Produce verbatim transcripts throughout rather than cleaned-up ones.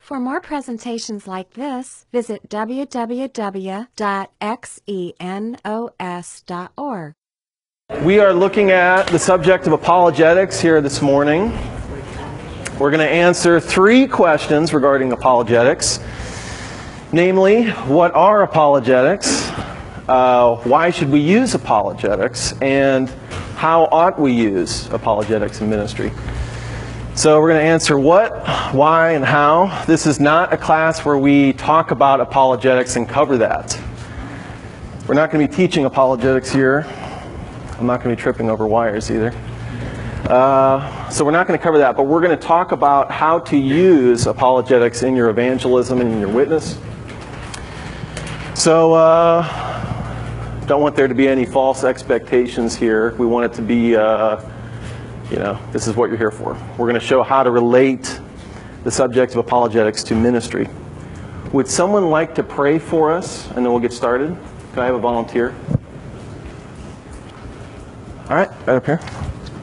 For more presentations like this, visit w w w dot xenos dot org. We are looking at the subject of apologetics here this morning. We're going to answer three questions regarding apologetics. Namely, what are apologetics? Uh, why should we use apologetics? And how ought we use apologetics in ministry? So we're going to answer what, why, and how. This is not a class where we talk about apologetics and cover that. We're not going to be teaching apologetics here. I'm not going to be tripping over wires either. Uh, so we're not going to cover that, but we're going to talk about how to use apologetics in your evangelism and in your witness. So uh, don't want there to be any false expectations here. We want it to be, uh, you know, this is what you're here for. We're going to show how to relate the subject of apologetics to ministry. Would someone like to pray for us, and then we'll get started? Can I have a volunteer? All right, right up here.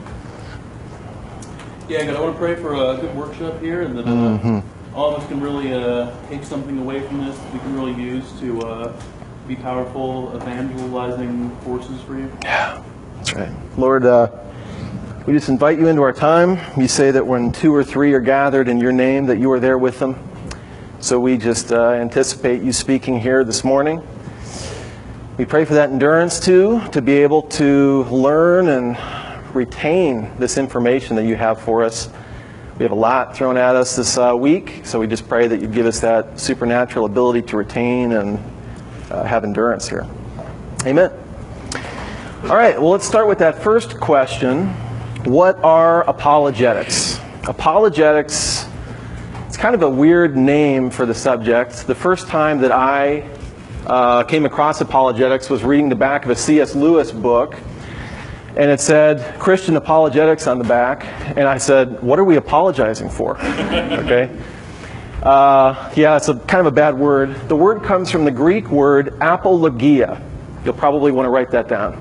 Yeah, God, I want to pray for a good workshop here, and that uh, mm-hmm. all of us can really uh, take something away from this that we can really use to uh, be powerful evangelizing forces for you. Yeah, that's right. Lord, uh, we just invite you into our time. You say that when two or three are gathered in your name, that you are there with them. So we just uh, anticipate you speaking here this morning. We pray for that endurance, too, to be able to learn and retain this information that you have for us. We have a lot thrown at us this uh, week, so we just pray that you give us that supernatural ability to retain and uh, have endurance here. Amen. All right, well, let's start with that first question. What are apologetics? Apologetics, it's kind of a weird name for the subject. The first time that I uh, came across apologetics was reading the back of a C S Lewis book, and it said Christian apologetics on the back, and I said, what are we apologizing for? Okay. Uh, yeah, it's a kind of a bad word. The word comes from the Greek word apologia. You'll probably want to write that down.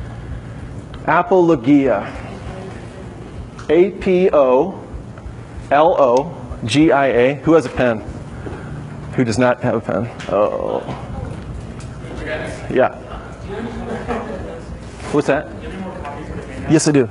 Apologia. A P O L O G I A. Who has a pen? Who does not have a pen? Oh. Yeah. What's that? Yes, I do.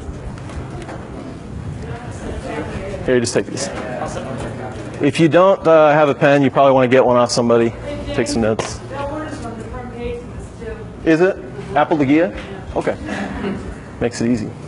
Here, just take these. If you don't uh, have a pen, you probably want to get one off somebody. Take some notes. That word is on the front page of this too. Is it? Apologia? Okay. Makes it easy.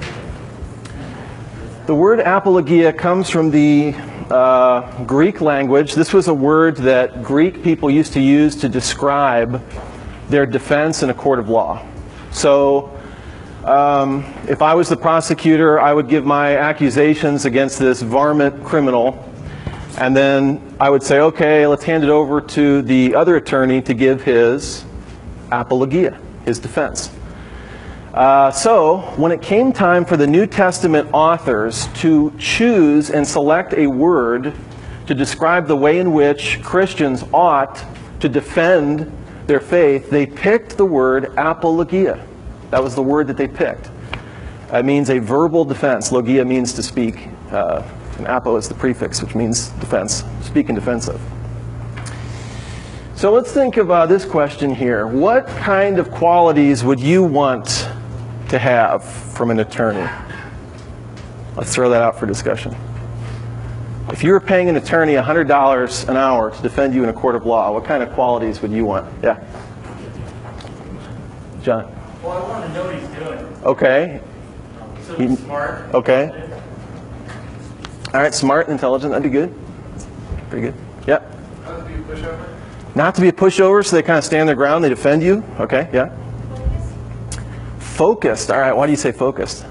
The word apologia comes from the uh, Greek language. This was a word that Greek people used to use to describe their defense in a court of law. So, um, if I was the prosecutor, I would give my accusations against this varmint criminal, and then I would say, okay, let's hand it over to the other attorney to give his apologia, his defense. Uh, so, when it came time for the New Testament authors to choose and select a word to describe the way in which Christians ought to defend their faith, they picked the word apologia. That was the word that they picked. It means a verbal defense. Logia means to speak. Uh, and apo is the prefix, which means defense. Speak in defense of. So let's think of uh, this question here. What kind of qualities would you want to have from an attorney? Let's throw that out for discussion. If you were paying an attorney one hundred dollars an hour to defend you in a court of law, what kind of qualities would you want? Yeah. John? Well, I want to know what he's doing. Okay. So he's smart. Okay. All right, smart and intelligent. That'd be good. Pretty good. Yeah. Not to be a pushover. Not to be a pushover, so they kind of stand their ground, they defend you. Okay, yeah. Focused. All right, why do you say focused?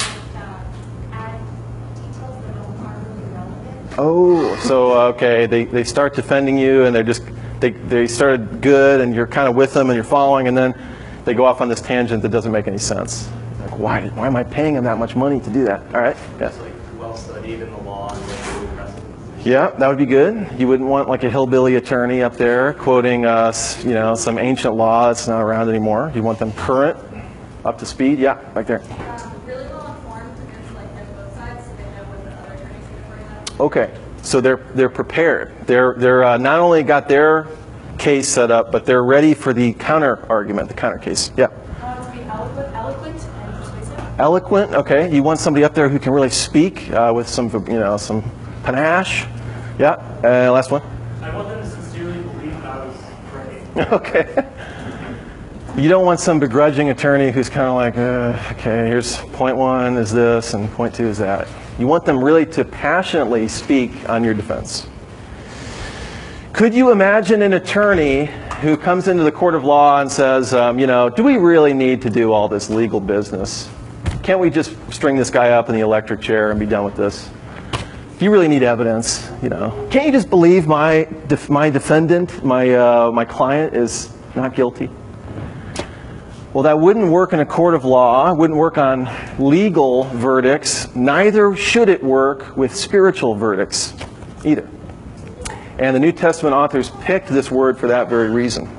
Oh, so okay, they, they start defending you, and they're just they they started good, and you're kind of with them, and you're following, and then they go off on this tangent that doesn't make any sense. Like, why did, why am I paying them that much money to do that? All right, yes. Like well studied in the law and legal precedents. Yeah, that would be good. You wouldn't want like a hillbilly attorney up there quoting us, you know, some ancient law that's not around anymore. You want them current, up to speed. Yeah, back there. Um, really well informed against like both sides, so they know what the other attorneys are bring up. Okay, So they're they're prepared. They're they're uh, not only got their case set up, but they're ready for the counter argument, the counter case. Yeah. I want to be eloquent, eloquent and persuasive. Eloquent. Okay. You want somebody up there who can really speak uh, with some you know some panache. Yeah. Uh, last one. I want them to sincerely believe God was right. Okay. You don't want some begrudging attorney who's kind of like, uh, okay, here's point one is this, and point two is that. You want them really to passionately speak on your defense. Could you imagine an attorney who comes into the court of law and says, um, you know, do we really need to do all this legal business? Can't we just string this guy up in the electric chair and be done with this? Do you really need evidence? You know, can't you just believe my def- my defendant, my uh, my client is not guilty? Well, that wouldn't work in a court of law. It wouldn't work on legal verdicts. Neither should it work with spiritual verdicts either. And the New Testament authors picked this word for that very reason.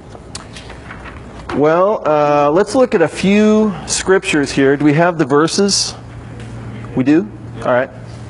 Well, uh, let's look at a few scriptures here. Do we have the verses? We do? All right.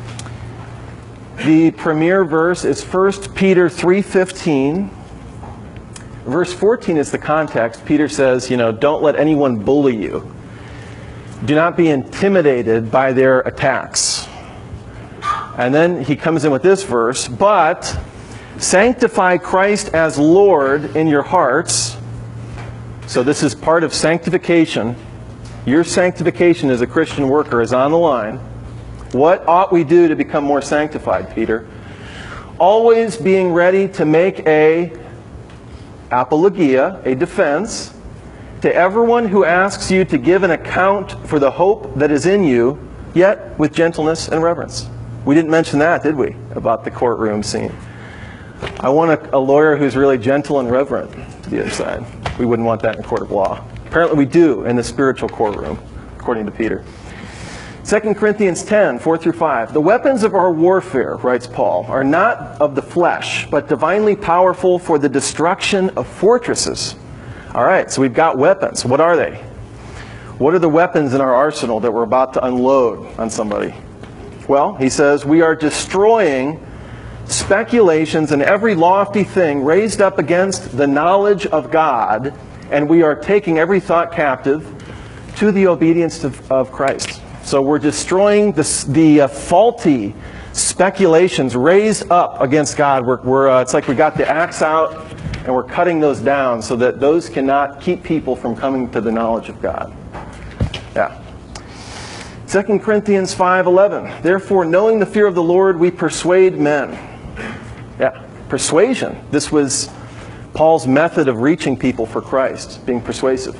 The premier verse is First Peter three fifteen. Verse fourteen is the context. Peter says, you know, don't let anyone bully you. Do not be intimidated by their attacks. And then he comes in with this verse, but sanctify Christ as Lord in your hearts. So this is part of sanctification. Your sanctification as a Christian worker is on the line. What ought we do to become more sanctified, Peter? Always being ready to make a apologia, a defense, to everyone who asks you to give an account for the hope that is in you, yet with gentleness and reverence. We didn't mention that, did we, about the courtroom scene? I want a, a lawyer who's really gentle and reverent to the other side. We wouldn't want that in a court of law. Apparently we do in the spiritual courtroom, according to Peter. Second Corinthians ten, four through five. The weapons of our warfare, writes Paul, are not of the flesh, but divinely powerful for the destruction of fortresses. All right, so we've got weapons. What are they? What are the weapons in our arsenal that we're about to unload on somebody? Well, he says, we are destroying speculations and every lofty thing raised up against the knowledge of God, and we are taking every thought captive to the obedience of, of Christ. So we're destroying the, the uh, faulty speculations raised up against God. We're, we're, uh, it's like we got the axe out and we're cutting those down so that those cannot keep people from coming to the knowledge of God. Yeah. Second Corinthians five eleven. Therefore, knowing the fear of the Lord, we persuade men. Yeah, persuasion. This was Paul's method of reaching people for Christ, being persuasive.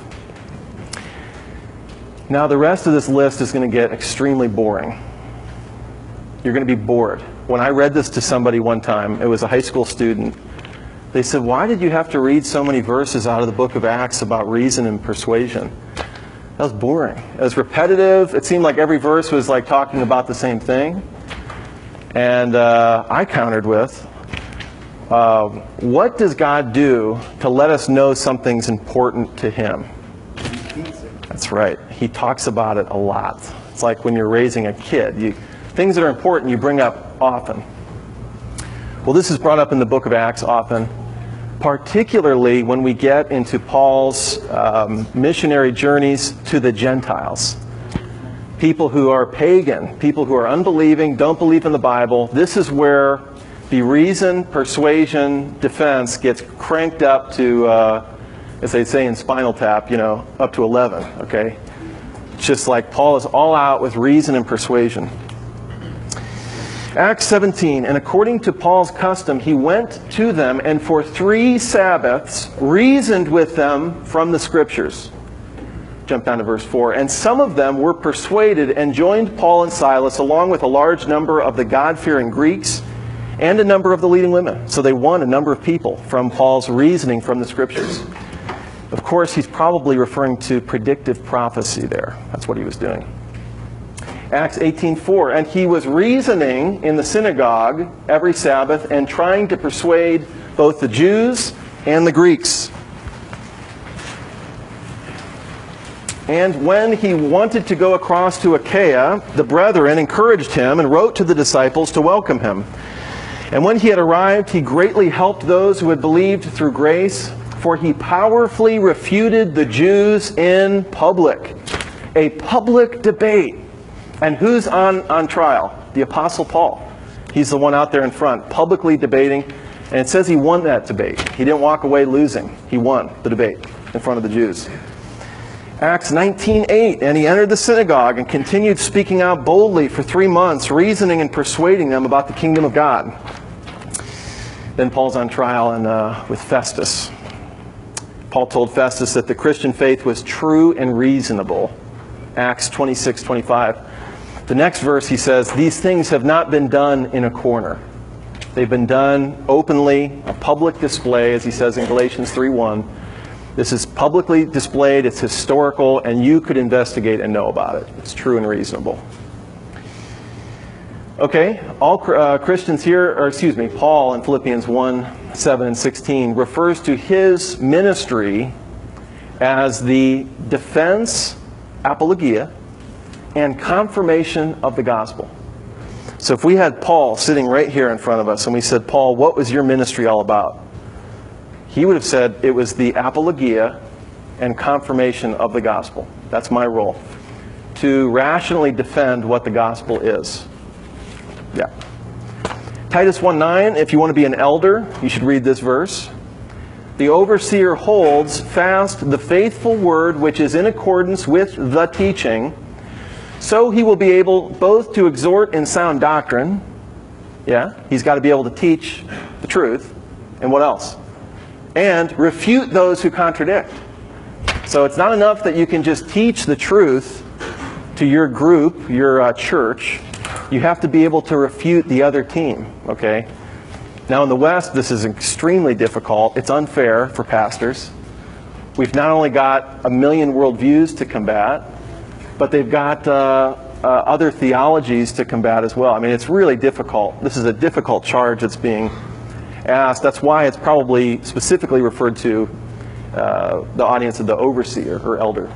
Now, the rest of this list is going to get extremely boring. You're going to be bored. When I read this to somebody one time, it was a high school student. They said, why did you have to read so many verses out of the book of Acts about reason and persuasion? That was boring. It was repetitive. It seemed like every verse was like talking about the same thing. And uh, I countered with, uh, what does God do to let us know something's important to Him? That's right. He talks about it a lot. It's like when you're raising a kid. You, things that are important you bring up often. Well, this is brought up in the book of Acts often, particularly when we get into Paul's um, missionary journeys to the Gentiles. People who are pagan, people who are unbelieving, don't believe in the Bible. This is where the reason, persuasion, defense gets cranked up to, uh, as they say in Spinal Tap, you know, up to eleven, okay? It's just like Paul is all out with reason and persuasion. Acts seventeen, and according to Paul's custom, he went to them and for three Sabbaths reasoned with them from the Scriptures. Jump down to verse four. And some of them were persuaded and joined Paul and Silas along with a large number of the God-fearing Greeks and a number of the leading women. So they won a number of people from Paul's reasoning from the Scriptures. Of course, he's probably referring to predictive prophecy there. That's what he was doing. Acts eighteen four, and he was reasoning in the synagogue every Sabbath and trying to persuade both the Jews and the Greeks. And when he wanted to go across to Achaia, the brethren encouraged him and wrote to the disciples to welcome him. And when he had arrived, he greatly helped those who had believed through grace, for he powerfully refuted the Jews in public. A public debate. And who's on, on trial? The Apostle Paul. He's the one out there in front, publicly debating. And it says he won that debate. He didn't walk away losing. He won the debate in front of the Jews. Acts nineteen eight, and he entered the synagogue and continued speaking out boldly for three months, reasoning and persuading them about the kingdom of God. Then Paul's on trial and, uh, with Festus. Paul told Festus that the Christian faith was true and reasonable. Acts twenty-six twenty-five. The next verse he says, these things have not been done in a corner. They've been done openly, a public display, as he says in Galatians three one. This is publicly displayed, it's historical, and you could investigate and know about it. It's true and reasonable. Okay, all uh, Christians here, or excuse me, Paul in Philippians one, seven and sixteen refers to his ministry as the defense, apologia, and confirmation of the gospel. So if we had Paul sitting right here in front of us and we said, Paul, what was your ministry all about? He would have said it was the apologia and confirmation of the gospel. That's my role. To rationally defend what the gospel is. Yeah. Titus one nine, if you want to be an elder, you should read this verse. The overseer holds fast the faithful word which is in accordance with the teaching, so he will be able both to exhort in sound doctrine. Yeah, he's got to be able to teach the truth. And what else? And refute those who contradict. So it's not enough that you can just teach the truth to your group, your uh, church. You have to be able to refute the other team, okay? Now in the West, this is extremely difficult. It's unfair for pastors. We've not only got a million worldviews to combat, but they've got uh, uh, other theologies to combat as well. I mean, it's really difficult. This is a difficult charge that's being asked. That's why it's probably specifically referred to uh, the audience of the overseer or elder.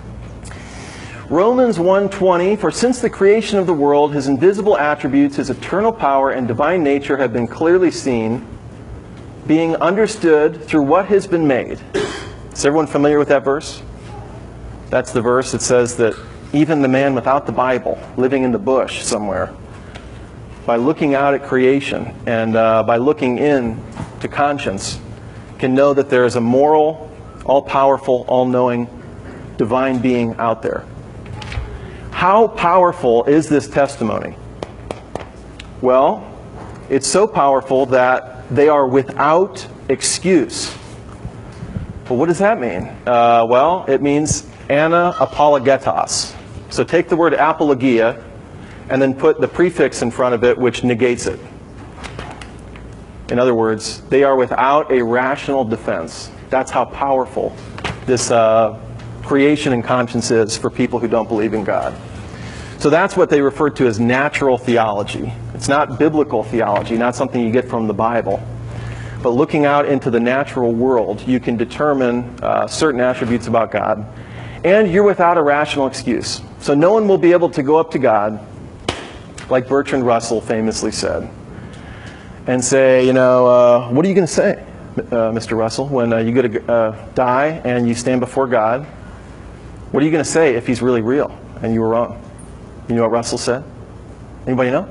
Romans one twenty, for since the creation of the world, his invisible attributes, his eternal power and divine nature have been clearly seen, being understood through what has been made. Is everyone familiar with that verse? That's the verse that says that even the man without the Bible, living in the bush somewhere, by looking out at creation and uh, by looking in to conscience, can know that there is a moral, all-powerful, all-knowing, divine being out there. How powerful is this testimony? Well, it's so powerful that they are without excuse. Well, what does that mean? Uh, well, it means ana apologetos. So take the word apologia and then put the prefix in front of it which negates it. In other words, they are without a rational defense. That's how powerful this uh, creation and conscience is for people who don't believe in God. So that's what they refer to as natural theology. It's not biblical theology, not something you get from the Bible. But looking out into the natural world, you can determine uh, certain attributes about God. And you're without a rational excuse. So no one will be able to go up to God, like Bertrand Russell famously said, and say, you know, uh, what are you going to say, uh, Mister Russell, when uh, you go to uh, die and you stand before God? What are you going to say if he's really real and you were wrong? You know what Russell said? Anybody know?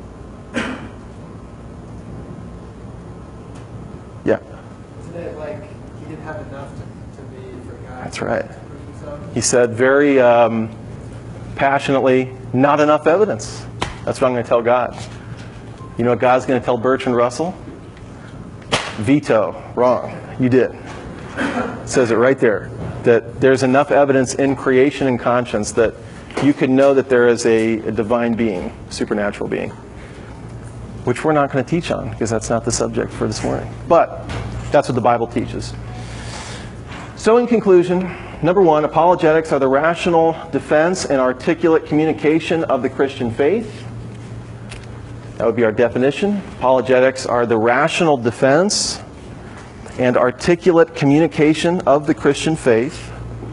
Yeah. Isn't it like he didn't have enough to, to be for God? That's right. He said very um, passionately, not enough evidence. That's what I'm going to tell God. You know what God's going to tell Bertrand Russell? Veto. Wrong. You did. It says it right there. That there's enough evidence in creation and conscience that you can know that there is a, a divine being, supernatural being. Which we're not going to teach on, because that's not the subject for this morning. But that's what the Bible teaches. So in conclusion, number one, apologetics are the rational defense and articulate communication of the Christian faith. That would be our definition. Apologetics are the rational defense and articulate communication of the Christian faith.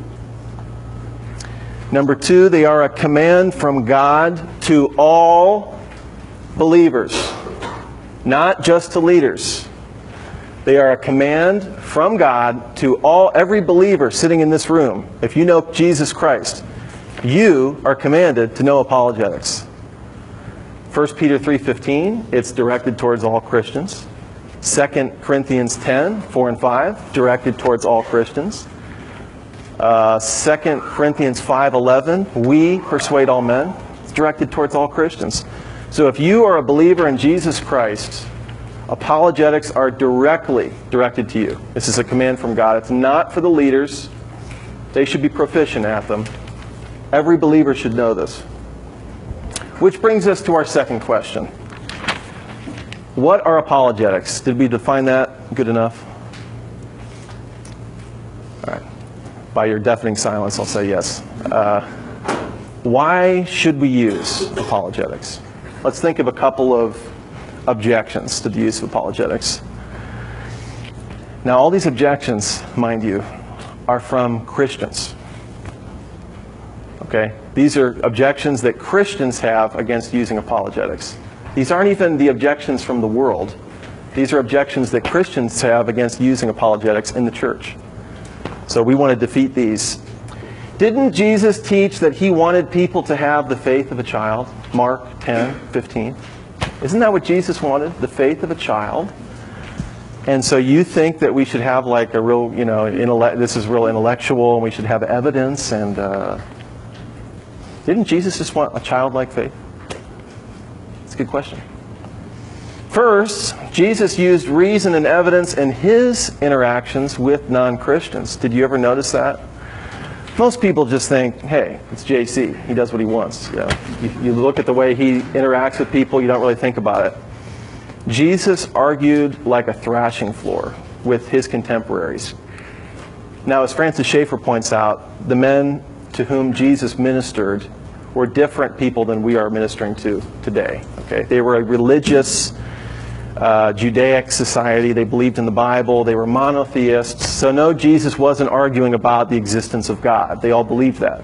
Number two, they are a command from God to all believers. not just to leaders. They are a command from God to all every believer sitting in this room. If you know Jesus Christ, you are commanded to know apologetics. First Peter three fifteen, it's directed towards all Christians. Second Corinthians ten, four and five, directed towards all Christians. Uh, Second Corinthians five eleven, we persuade all men. It's directed towards all Christians. So if you are a believer in Jesus Christ, apologetics are directly directed to you. This is a command from God. It's not for the leaders. They should be proficient at them. Every believer should know this. Which brings us to our second question. What are apologetics? Did we define that good enough? All right. By your deafening silence, I'll say yes. Uh, why should we use apologetics? Let's think of a couple of objections to the use of apologetics. Now, all these objections, mind you, are from Christians. Okay? These are objections that Christians have against using apologetics. These aren't even the objections from the world. These are objections that Christians have against using apologetics in the church. So we want to defeat these. Didn't Jesus teach that he wanted people to have the faith of a child? Mark ten fifteen. Isn't that what Jesus wanted? The faith of a child? And so you think that we should have like a real, you know, intellect, this is real intellectual, and we should have evidence, and uh, didn't Jesus just want a childlike faith? That's a good question. First, Jesus used reason and evidence in his interactions with non-Christians. Did you ever notice that? Most people just think, hey, it's J C. He does what he wants. You know, you, you look at the way he interacts with people, you don't really think about it. Jesus argued like a thrashing floor with his contemporaries. Now, as Francis Schaeffer points out, the men to whom Jesus ministered were different people than we are ministering to today. Okay, they were a religious uh, Judaic society. They believed in the Bible. They were monotheists. So no, Jesus wasn't arguing about the existence of God. They all believed that.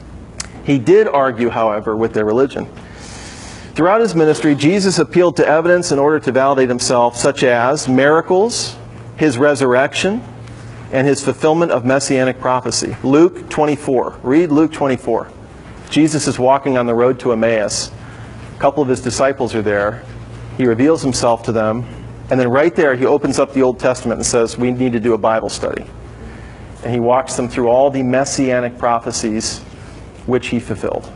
He did argue, however, with their religion. Throughout his ministry, Jesus appealed to evidence in order to validate himself, such as miracles, his resurrection, and his fulfillment of messianic prophecy. Luke twenty-four. Read Luke twenty-four. Jesus is walking on the road to Emmaus. A couple of his disciples are there. He reveals himself to them. And then right there, he opens up the Old Testament and says, we need to do a Bible study. And he walks them through all the messianic prophecies which he fulfilled.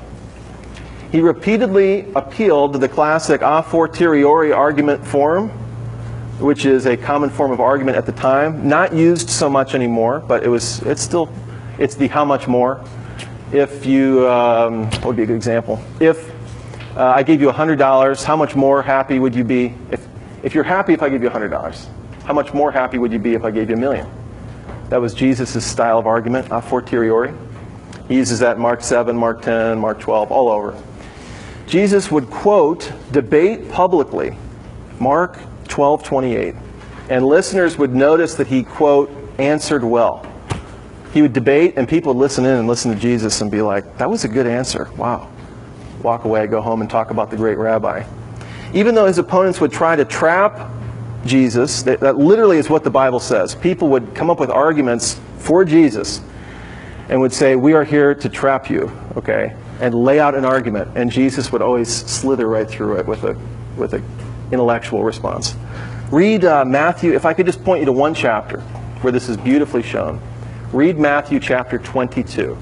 He repeatedly appealed to the classic a fortiori argument form, which is a common form of argument at the time, not used so much anymore, but it was it's still it's the how much more. If you um, what would be a good example? If uh, I gave you a hundred dollars, how much more happy would you be if if you're happy if I give you a hundred dollars? How much more happy would you be if I gave you a million? That was Jesus' style of argument, a fortiori. He uses that in Mark seven, Mark ten, Mark twelve, all over. Jesus would quote, debate publicly, Mark twelve twenty-eight, and listeners would notice that he, quote, answered well. He would debate, and people would listen in and listen to Jesus and be like, that was a good answer. Wow. Walk away, go home, and talk about the great rabbi. Even though his opponents would try to trap Jesus, that, that literally is what the Bible says. People would come up with arguments for Jesus and would say, we are here to trap you, okay, and lay out an argument. And Jesus would always slither right through it with a with an intellectual response. Read uh, Matthew, if I could just point you to one chapter where this is beautifully shown. Read Matthew chapter twenty-two.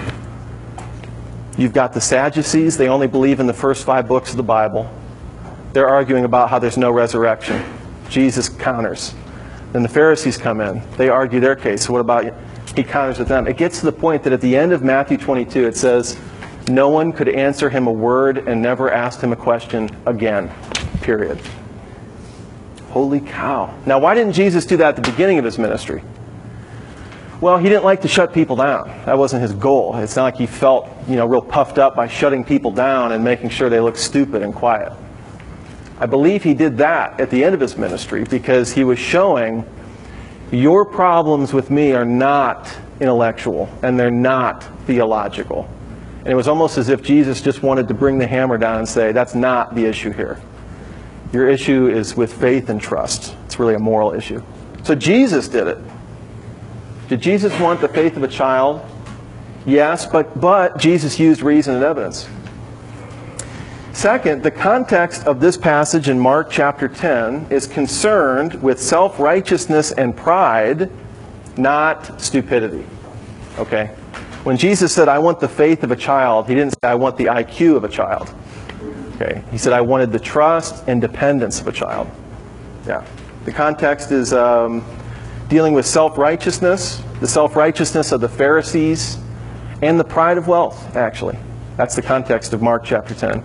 You've got the Sadducees. They only believe in the first five books of the Bible. They're arguing about how there's no resurrection. Jesus counters. Then the Pharisees come in. They argue their case. So what about you? He counters with them. It gets to the point that at the end of Matthew twenty-two, it says, no one could answer him a word and never asked him a question again. Period. Holy cow. Now, why didn't Jesus do that at the beginning of his ministry? Well, he didn't like to shut people down. That wasn't his goal. It's not like he felt, you know, real puffed up by shutting people down and making sure they looked stupid and quiet. I believe he did that at the end of his ministry because he was showing your problems with me are not intellectual and they're not theological. And it was almost as if Jesus just wanted to bring the hammer down and say, that's not the issue here. Your issue is with faith and trust. It's really a moral issue. So Jesus did it. Did Jesus want the faith of a child? Yes, but, but Jesus used reason and evidence. Second, the context of this passage in Mark chapter ten is concerned with self-righteousness and pride, not stupidity. Okay? When Jesus said, I want the faith of a child, he didn't say, I want the I Q of a child. Okay? He said, I wanted the trust and dependence of a child. Yeah. The context is um, dealing with self-righteousness, the self-righteousness of the Pharisees, and the pride of wealth, actually. That's the context of Mark chapter ten.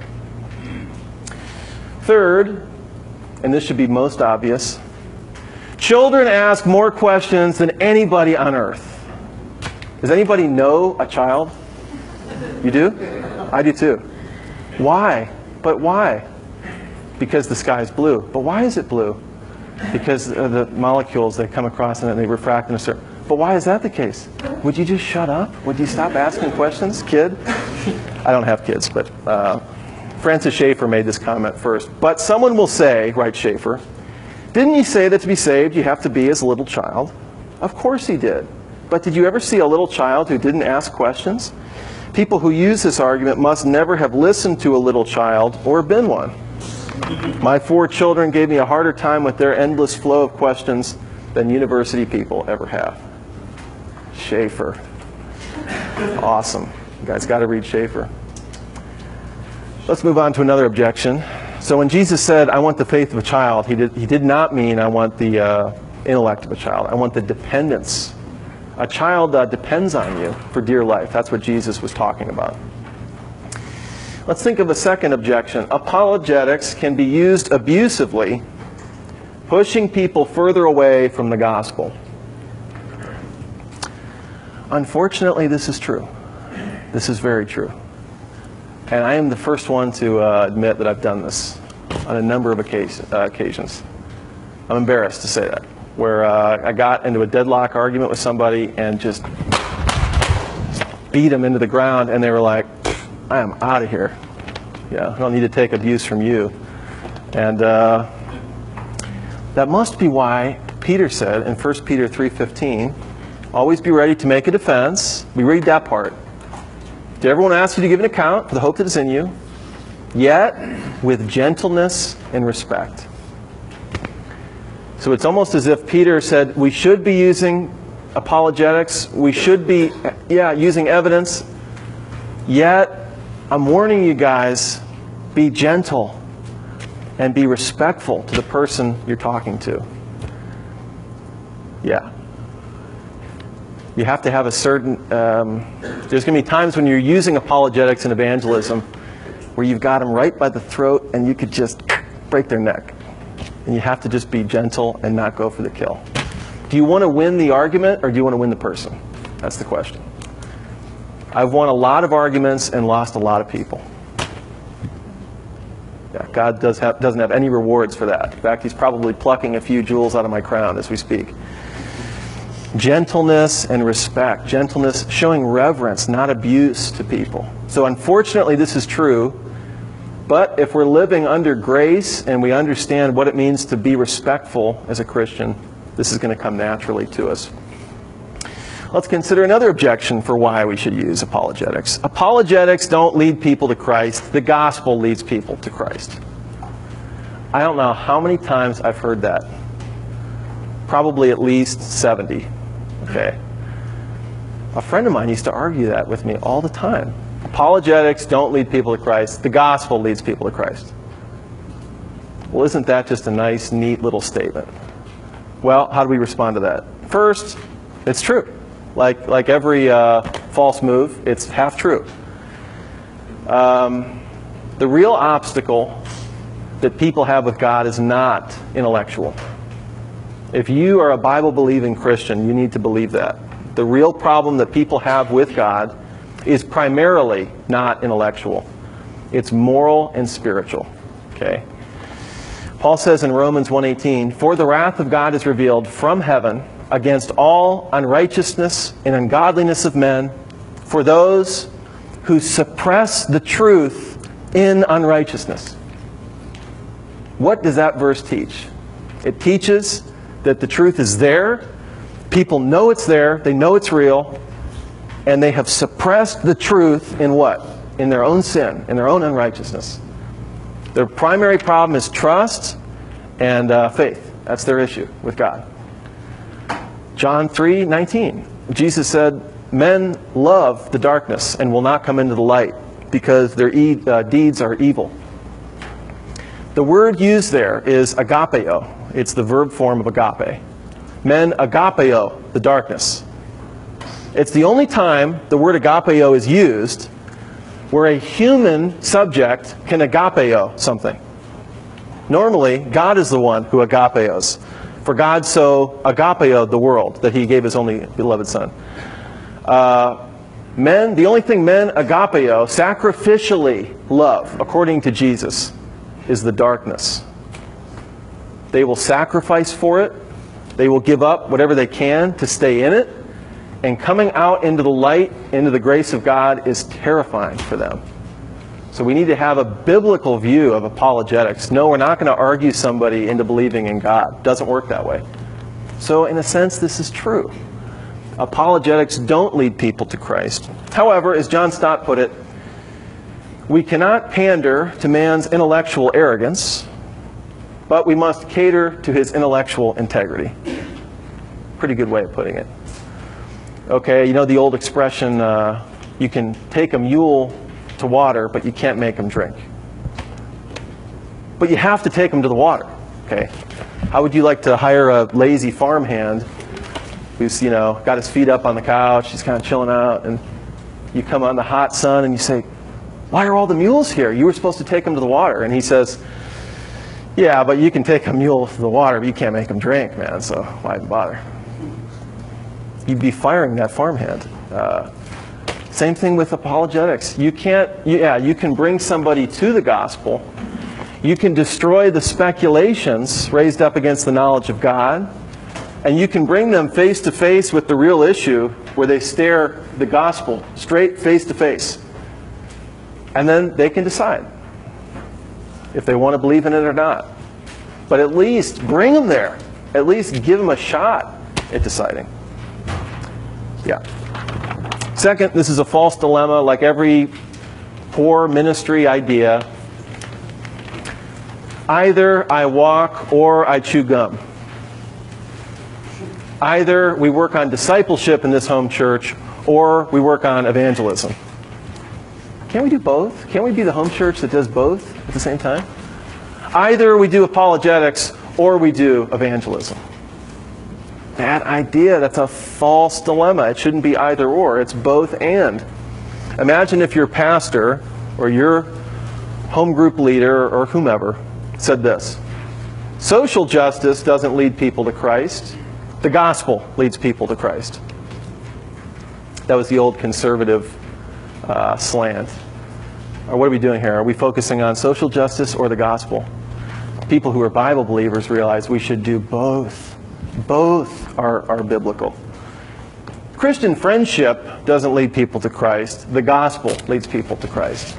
Third, and this should be most obvious, children ask more questions than anybody on earth. Does anybody know a child? You do? I do too. Why? But why? Because the sky is blue. But why is it blue? Because of the molecules that come across in it and they refract in a certain... But why is that the case? Would you just shut up? Would you stop asking questions, kid? I don't have kids, but uh, Francis Schaeffer made this comment first. But someone will say, writes Schaeffer, didn't he say that to be saved you have to be as a little child? Of course he did. But did you ever see a little child who didn't ask questions? People who use this argument must never have listened to a little child or been one. My four children gave me a harder time with their endless flow of questions than university people ever have. Schaeffer. Awesome. You guys got to read Schaeffer. Let's move on to another objection. So when Jesus said, I want the faith of a child, he did, he did not mean I want the uh, intellect of a child. I want the dependence. A child uh, depends on you for dear life. That's what Jesus was talking about. Let's think of a second objection. Apologetics can be used abusively, pushing people further away from the gospel. Unfortunately, this is true. This is very true. And I am the first one to uh, admit that I've done this on a number of occasion, uh, occasions. I'm embarrassed to say that. Where uh, I got into a deadlock argument with somebody and just beat them into the ground, and they were like, I am out of here. Yeah, I don't need to take abuse from you. And uh, that must be why Peter said in First Peter three fifteen, always be ready to make a defense. We read that part. Did everyone ask you to give an account for the hope that is in you? Yet with gentleness and respect. So it's almost as if Peter said we should be using apologetics. We should be, yeah, using evidence. Yet I'm warning you guys, be gentle and be respectful to the person you're talking to. Yeah. You have to have a certain, um, there's going to be times when you're using apologetics and evangelism where you've got them right by the throat and you could just break their neck. And you have to just be gentle and not go for the kill. Do you want to win the argument or do you want to win the person? That's the question. I've won a lot of arguments and lost a lot of people. Yeah, God does have, doesn't have any rewards for that. In fact, he's probably plucking a few jewels out of my crown as we speak. Gentleness and respect. Gentleness, showing reverence, not abuse to people. So unfortunately, this is true. But if we're living under grace and we understand what it means to be respectful as a Christian, this is going to come naturally to us. Let's consider another objection for why we should use apologetics. Apologetics don't lead people to Christ. The gospel leads people to Christ. I don't know how many times I've heard that. Probably at least seventy. Okay. A friend of mine used to argue that with me all the time. Apologetics don't lead people to Christ. The gospel leads people to Christ. Well, isn't that just a nice, neat little statement? Well, how do we respond to that? First, it's true. Like, like every uh, false move, it's half true. Um, the real obstacle that people have with God is not intellectual. If you are a Bible-believing Christian, you need to believe that. The real problem that people have with God is primarily not intellectual. It's moral and spiritual. Okay? Paul says in Romans one eighteen, for the wrath of God is revealed from heaven against all unrighteousness and ungodliness of men, for those who suppress the truth in unrighteousness. What does that verse teach? It teaches that the truth is there, people know it's there, they know it's real, and they have suppressed the truth in what? In their own sin, in their own unrighteousness. Their primary problem is trust and uh, faith. That's their issue with God. John three nineteen, Jesus said, men love the darkness and will not come into the light because their e- uh, deeds are evil. The word used there is agapeo. It's the verb form of agape. Men agapeo the darkness. It's the only time the word agapeo is used where a human subject can agapeo something. Normally, God is the one who agapeos. For God so agapeoed the world that he gave his only beloved Son. Uh, men, the only thing men agapeo, sacrificially love, according to Jesus, is the darkness. They will sacrifice for it. They will give up whatever they can to stay in it. And coming out into the light, into the grace of God, is terrifying for them. So we need to have a biblical view of apologetics. No, we're not going to argue somebody into believing in God. It doesn't work that way. So in a sense, this is true. Apologetics don't lead people to Christ. However, as John Stott put it, we cannot pander to man's intellectual arrogance, but we must cater to his intellectual integrity. Pretty good way of putting it. Okay, you know the old expression, uh, you can take a mule to water, but you can't make him drink. But you have to take him to the water. Okay, how would you like to hire a lazy farmhand who's, you know, got his feet up on the couch, he's kind of chilling out, and you come on the hot sun and you say, why are all the mules here? You were supposed to take them to the water. And he says, yeah, but you can take a mule to the water, but you can't make him drink, man, so why bother? You'd be firing that farmhand. Uh, same thing with apologetics. You can't, yeah, you can bring somebody to the gospel. You can destroy the speculations raised up against the knowledge of God. And you can bring them face to face with the real issue where they stare the gospel straight face to face. And then they can decide if they want to believe in it or not. But at least bring them there. At least give them a shot at deciding. Yeah. Second, this is a false dilemma. Like every poor ministry idea, either I walk or I chew gum. Either we work on discipleship in this home church or we work on evangelism. Can't we do both? Can't we be the home church that does both at the same time? Either we do apologetics or we do evangelism. Bad idea. That's a false dilemma. It shouldn't be either or. It's both and. Imagine if your pastor or your home group leader or whomever said this: social justice doesn't lead people to Christ. The gospel leads people to Christ. That was the old conservative uh, slant. Or what are we doing here? Are we focusing on social justice or the gospel? People who are Bible believers realize we should do both. Both are, are biblical. Christian friendship doesn't lead people to Christ. The gospel leads people to Christ.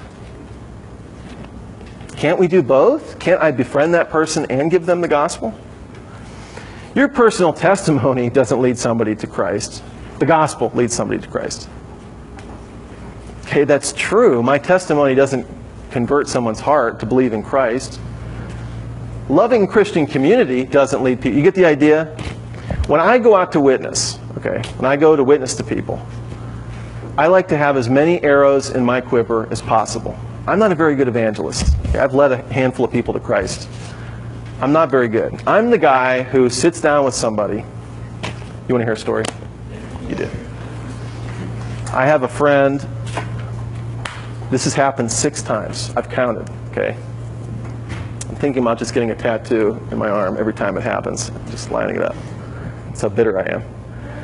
Can't we do both? Can't I befriend that person and give them the gospel? Your personal testimony doesn't lead somebody to Christ. The gospel leads somebody to Christ. Okay, that's true. My testimony doesn't convert someone's heart to believe in Christ. Loving Christian community doesn't lead people. You get the idea? When I go out to witness, okay, when I go to witness to people, I like to have as many arrows in my quiver as possible. I'm not a very good evangelist. Okay, I've led a handful of people to Christ. I'm not very good. I'm the guy who sits down with somebody. You want to hear a story? You do. I have a friend. This has happened six times. I've counted, okay? I'm thinking about just getting a tattoo in my arm every time it happens. Just lining it up. That's how bitter I am.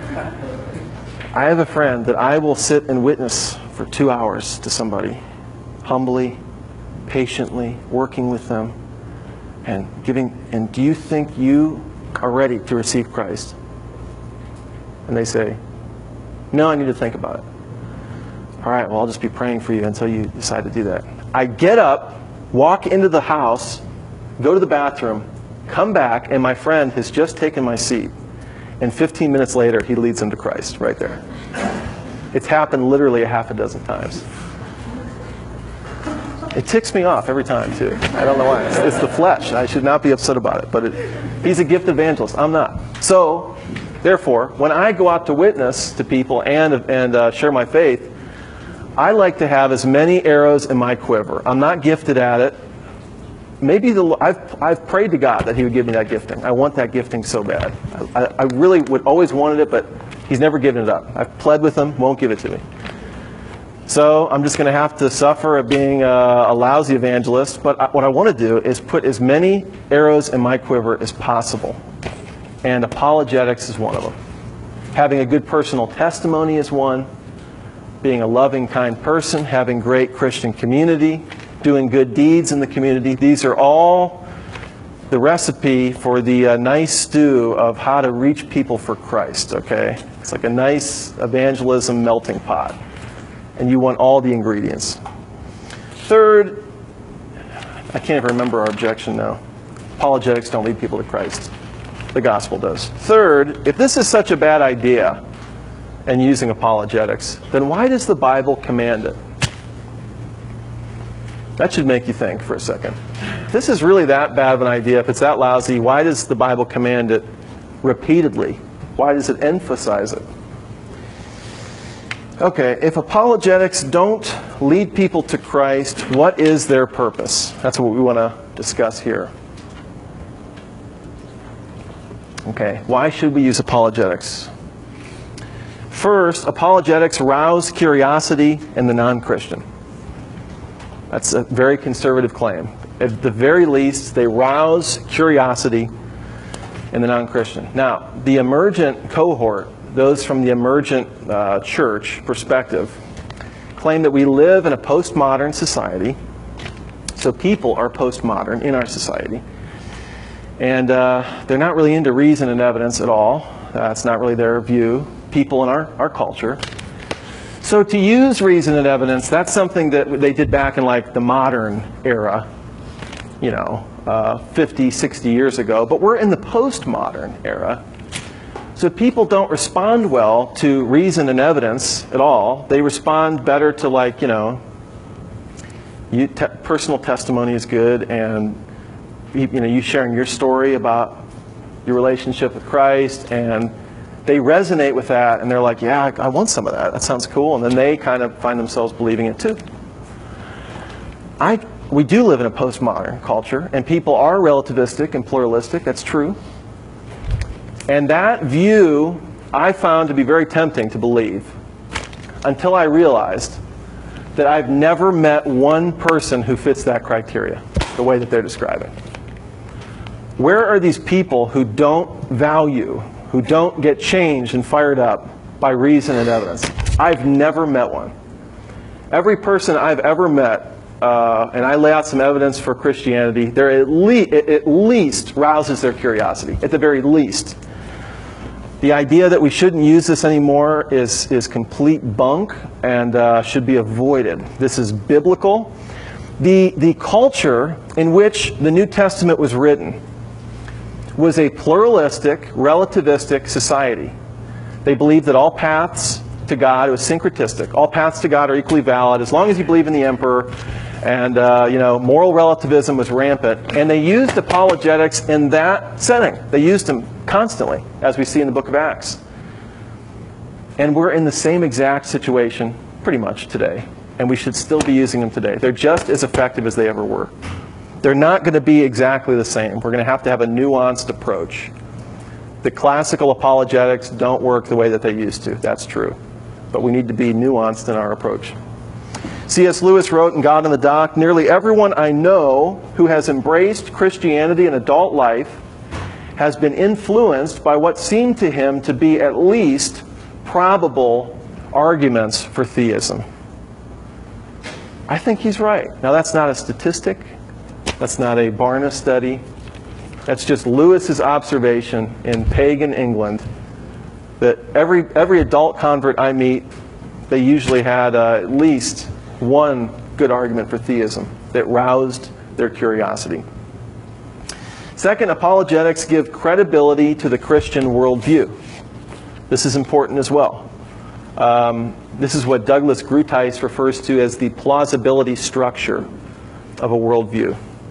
I have a friend that I will sit and witness for two hours to somebody, humbly, patiently, working with them, and giving, and do you think you are ready to receive Christ? And they say, no, I need to think about it. All right, well, I'll just be praying for you until you decide to do that. I get up, walk into the house, go to the bathroom, come back, and my friend has just taken my seat. And fifteen minutes later, he leads them to Christ right there. It's happened literally a half a dozen times. It ticks me off every time, too. I don't know why. It's, it's the flesh. I should not be upset about it. But it, he's a gifted evangelist. I'm not. So, therefore, when I go out to witness to people and, and uh, share my faith, I like to have as many arrows in my quiver. I'm not gifted at it. Maybe the, I've, I've prayed to God that He would give me that gifting. I want that gifting so bad. I, I really would always wanted it, but He's never given it up. I've pled with Him, won't give it to me. So I'm just going to have to suffer at being a, a lousy evangelist. But I, what I want to do is put as many arrows in my quiver as possible. And apologetics is one of them. Having a good personal testimony is one. Being a loving, kind person. Having great Christian community. Doing good deeds in the community. These are all the recipe for the uh, nice stew of how to reach people for Christ. Okay? It's like a nice evangelism melting pot. And you want all the ingredients. Third, I can't even remember our objection now. Apologetics don't lead people to Christ. The gospel does. Third, if this is such a bad idea and using apologetics, then why does the Bible command it? That should make you think for a second. If this is really that bad of an idea, if it's that lousy, why does the Bible command it repeatedly? Why does it emphasize it? Okay, if apologetics don't lead people to Christ, what is their purpose? That's what we want to discuss here. Okay, why should we use apologetics? First, apologetics rouse curiosity in the non-Christian. That's a very conservative claim. At the very least, they rouse curiosity in the non-Christian. Now, the emergent cohort, those from the emergent uh, church perspective, claim that we live in a postmodern society. So people are postmodern in our society. And uh, they're not really into reason and evidence at all. That's not really their view. People in our, our culture. So to use reason and evidence, that's something that they did back in like the modern era, you know, uh, fifty, sixty years ago. But we're in the postmodern era. So people don't respond well to reason and evidence at all. They respond better to, like, you know, you te personal testimony is good, and you, you know, you sharing your story about your relationship with Christ, and they resonate with that, and they're like, yeah, I, I want some of that. That sounds cool. And then they kind of find themselves believing it too. I, we do live in a postmodern culture, and people are relativistic and pluralistic. That's true. And that view I found to be very tempting to believe until I realized that I've never met one person who fits that criteria, the way that they're describing. Where are these people who don't value, who don't get changed and fired up by reason and evidence? I've never met one. Every person I've ever met, uh, and I lay out some evidence for Christianity, they're at, le at least rouses their curiosity, at the very least. The idea that we shouldn't use this anymore is, is complete bunk and uh, should be avoided. This is biblical. The, the culture in which the New Testament was written was a pluralistic, relativistic society. They believed that all paths to God, it was syncretistic, all paths to God are equally valid as long as you believe in the emperor. And, uh, you know, moral relativism was rampant. And they used apologetics in that setting. They used them constantly, as we see in the book of Acts. And we're in the same exact situation, pretty much, today. And we should still be using them today. They're just as effective as they ever were. They're not going to be exactly the same. We're going to have to have a nuanced approach. The classical apologetics don't work the way that they used to. That's true. But we need to be nuanced in our approach. C S Lewis wrote in God in the Dock, nearly everyone I know who has embraced Christianity in adult life has been influenced by what seemed to him to be at least probable arguments for theism. I think he's right. Now, that's not a statistic. That's not a Barna study. That's just Lewis's observation in pagan England, that every, every adult convert I meet, they usually had uh, at least one good argument for theism that roused their curiosity. Second, apologetics give credibility to the Christian worldview. This is important as well. Um, this is what Douglas Groothuis refers to as the plausibility structure of a worldview.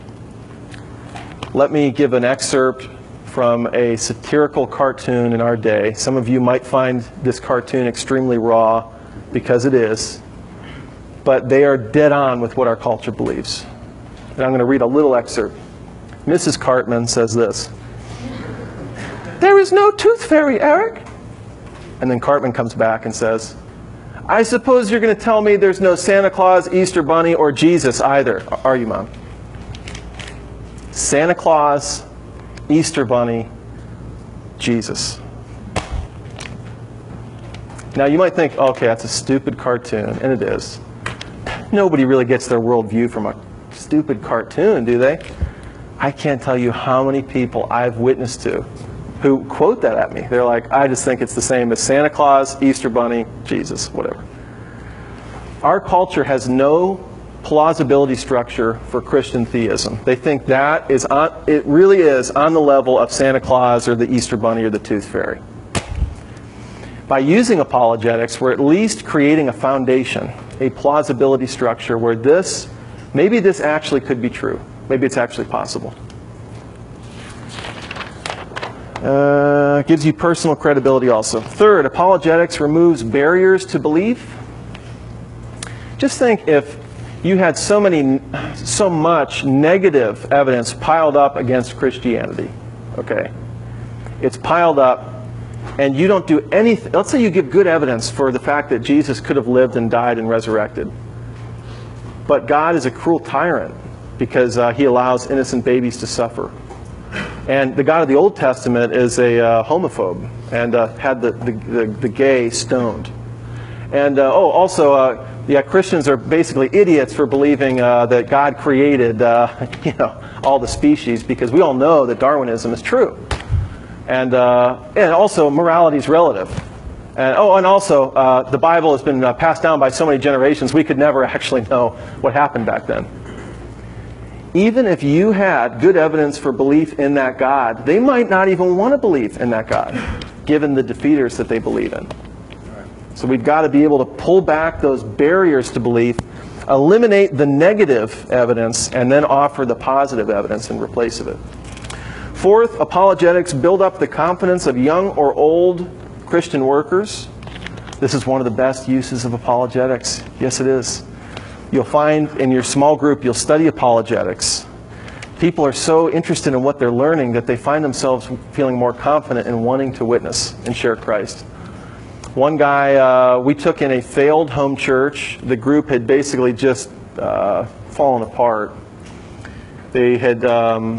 Let me give an excerpt from a satirical cartoon in our day. Some of you might find this cartoon extremely raw, because it is, but they are dead on with what our culture believes. And I'm going to read a little excerpt. Missus Cartman says this: "There is no tooth fairy, Eric." And then Cartman comes back and says, "I suppose you're going to tell me there's no Santa Claus, Easter Bunny, or Jesus either, are you, Mom?" Santa Claus, Easter Bunny, Jesus. Now you might think, okay, that's a stupid cartoon, and it is. Nobody really gets their worldview from a stupid cartoon, do they? I can't tell you how many people I've witnessed to who quote that at me. They're like, I just think it's the same as Santa Claus, Easter Bunny, Jesus, whatever. Our culture has no plausibility structure for Christian theism. They think that is on, it really is on the level of Santa Claus or the Easter Bunny or the Tooth Fairy. By using apologetics, we're at least creating a foundation, a plausibility structure where this, maybe this actually could be true. Maybe it's actually possible. Uh, gives you personal credibility also. Third, apologetics removes barriers to belief. Just think if you had so many, so much negative evidence piled up against Christianity, okay? It's piled up, and you don't do anything. Let's say you give good evidence for the fact that Jesus could have lived and died and resurrected. But God is a cruel tyrant because uh, he allows innocent babies to suffer. And the God of the Old Testament is a uh, homophobe and uh, had the, the, the, the gay stoned. And uh, oh, also, uh, yeah, Christians are basically idiots for believing uh, that God created uh, you know, all the species, because we all know that Darwinism is true. And, uh, and also, morality is relative. And, oh, and also, uh, the Bible has been uh, passed down by so many generations, we could never actually know what happened back then. Even if you had good evidence for belief in that God, they might not even want to believe in that God, given the defeaters that they believe in. So we've got to be able to pull back those barriers to belief, eliminate the negative evidence, and then offer the positive evidence in replace of it. Fourth, apologetics build up the confidence of young or old Christian workers. This is one of the best uses of apologetics. Yes, it is. You'll find in your small group, you'll study apologetics. People are so interested in what they're learning that they find themselves feeling more confident in wanting to witness and share Christ. One guy uh, we took in a failed home church. The group had basically just uh, fallen apart. They had um,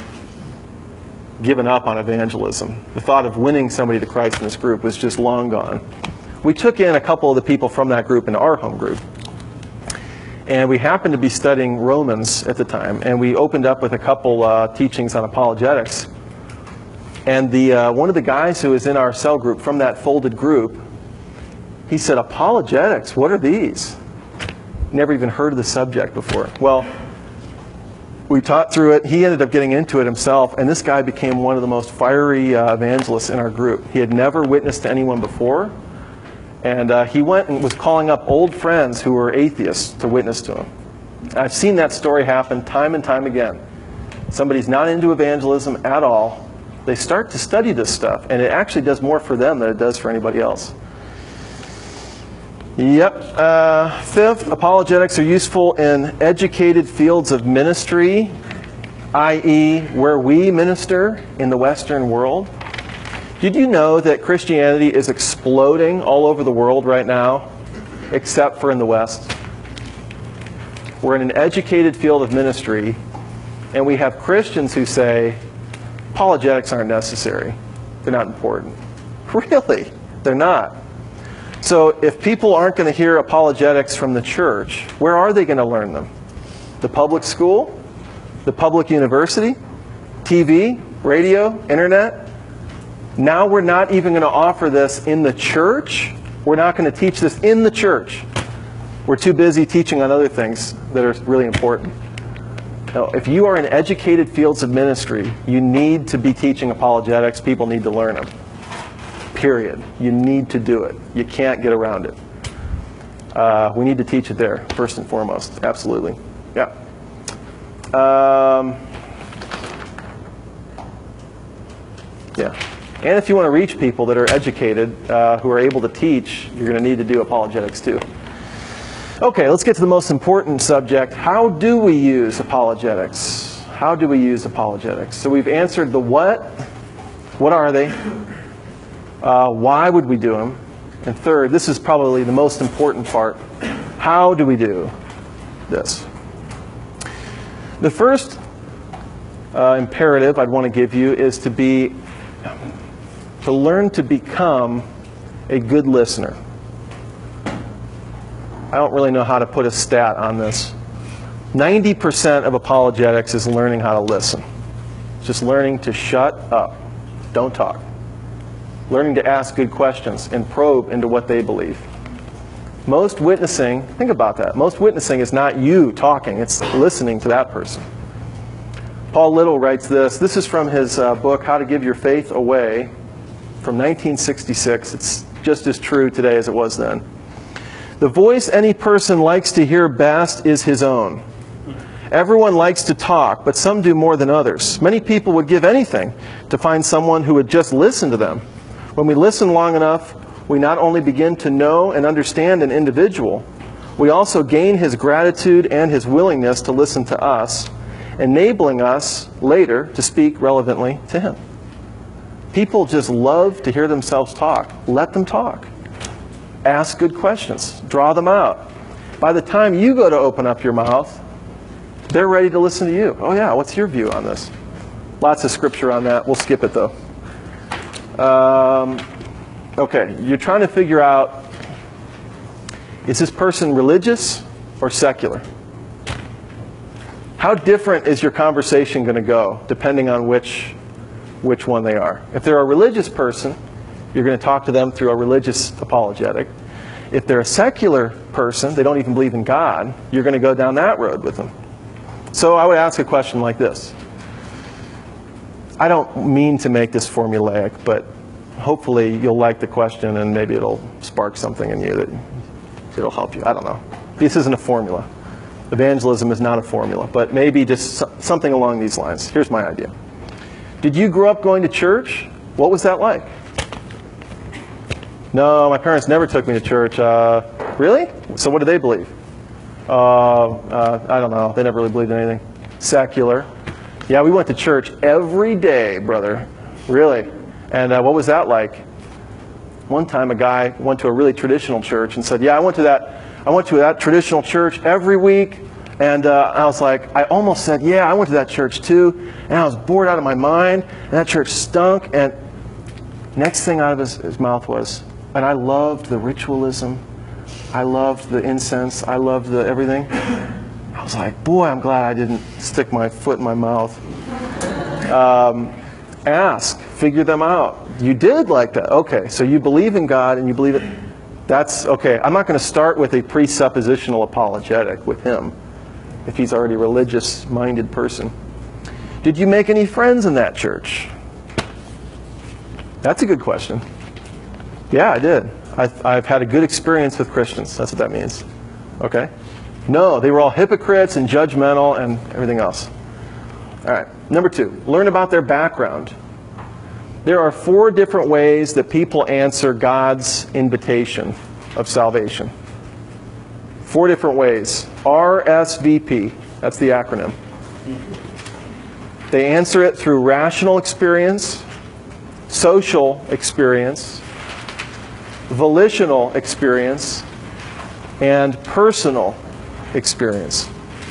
given up on evangelism. The thought of winning somebody to Christ in this group was just long gone. We took in a couple of the people from that group into our home group. And we happened to be studying Romans at the time. And we opened up with a couple uh, teachings on apologetics. And the uh, one of the guys who was in our cell group from that folded group, he said, "Apologetics, what are these?" Never even heard of the subject before. Well, we taught through it. He ended up getting into it himself, and this guy became one of the most fiery uh, evangelists in our group. He had never witnessed to anyone before, and uh, he went and was calling up old friends who were atheists to witness to him. I've seen that story happen time and time again. Somebody's not into evangelism at all. They start to study this stuff, and it actually does more for them than it does for anybody else. Yep. Uh, fifth, apologetics are useful in educated fields of ministry, that is where we minister in the Western world. Did you know that Christianity is exploding all over the world right now, except for in the West? We're in an educated field of ministry, and we have Christians who say, apologetics aren't necessary. They're not important. Really? They're not. So if people aren't going to hear apologetics from the church, where are they going to learn them? The public school? The public university? T V? Radio? Internet? Now we're not even going to offer this in the church. We're not going to teach this in the church. We're too busy teaching on other things that are really important. Now, if you are in educated fields of ministry, you need to be teaching apologetics. People need to learn them. Period. You need to do it. You can't get around it. Uh, we need to teach it there, first and foremost. Absolutely. Yeah. Um, yeah. And if you want to reach people that are educated, uh, who are able to teach, you're going to need to do apologetics too. Okay, let's get to the most important subject. How do we use apologetics? How do we use apologetics? So we've answered the what. What are they? Uh, why would we do them? And third, this is probably the most important part. How do we do this? The first uh, imperative I'd want to give you is to be, to learn to become a good listener. I don't really know how to put a stat on this. ninety percent of apologetics is learning how to listen. Just learning to shut up. Don't talk. Learning to ask good questions and probe into what they believe. Most witnessing, think about that, most witnessing is not you talking, it's listening to that person. Paul Little writes this. This is from his uh, book, How to Give Your Faith Away, from nineteen sixty-six. It's just as true today as it was then. The voice any person likes to hear best is his own. Everyone likes to talk, but some do more than others. Many people would give anything to find someone who would just listen to them. When we listen long enough, we not only begin to know and understand an individual, we also gain his gratitude and his willingness to listen to us, enabling us later to speak relevantly to him. People just love to hear themselves talk. Let them talk. Ask good questions. Draw them out. By the time you go to open up your mouth, they're ready to listen to you. Oh yeah, what's your view on this? Lots of scripture on that. We'll skip it though. Um, okay, you're trying to figure out, is this person religious or secular? How different is your conversation going to go depending on which, which one they are? If they're a religious person, you're going to talk to them through a religious apologetic. If they're a secular person, they don't even believe in God, you're going to go down that road with them. So I would ask a question like this. I don't mean to make this formulaic, but hopefully you'll like the question and maybe it'll spark something in you that it'll help you. I don't know. This isn't a formula. Evangelism is not a formula, but maybe just something along these lines. Here's my idea. Did you grow up going to church? What was that like? No, my parents never took me to church. Uh, really? So what do they believe? Uh, uh, I don't know. They never really believed in anything. Secular. Yeah, we went to church every day, brother. Really? And uh, what was that like? One time a guy went to a really traditional church and said, yeah, I went to that, I went to that traditional church every week. And uh, I was like, I almost said, yeah, I went to that church too. And I was bored out of my mind. And that church stunk. And next thing out of his, his mouth was, and I loved the ritualism. I loved the incense. I loved the everything. I was like, boy, I'm glad I didn't stick my foot in my mouth. Um, ask. Figure them out. You did like that. Okay, so you believe in God and you believe it. That's okay. I'm not going to start with a presuppositional apologetic with him if he's already a religious-minded person. Did you make any friends in that church? That's a good question. Yeah, I did. I've, I've had a good experience with Christians. That's what that means. Okay? No, they were all hypocrites and judgmental and everything else. All right. Number two, learn about their background. There are four different ways that people answer God's invitation of salvation. Four different ways. R S V P. That's the acronym. They answer it through rational experience, social experience, volitional experience, and personal experience.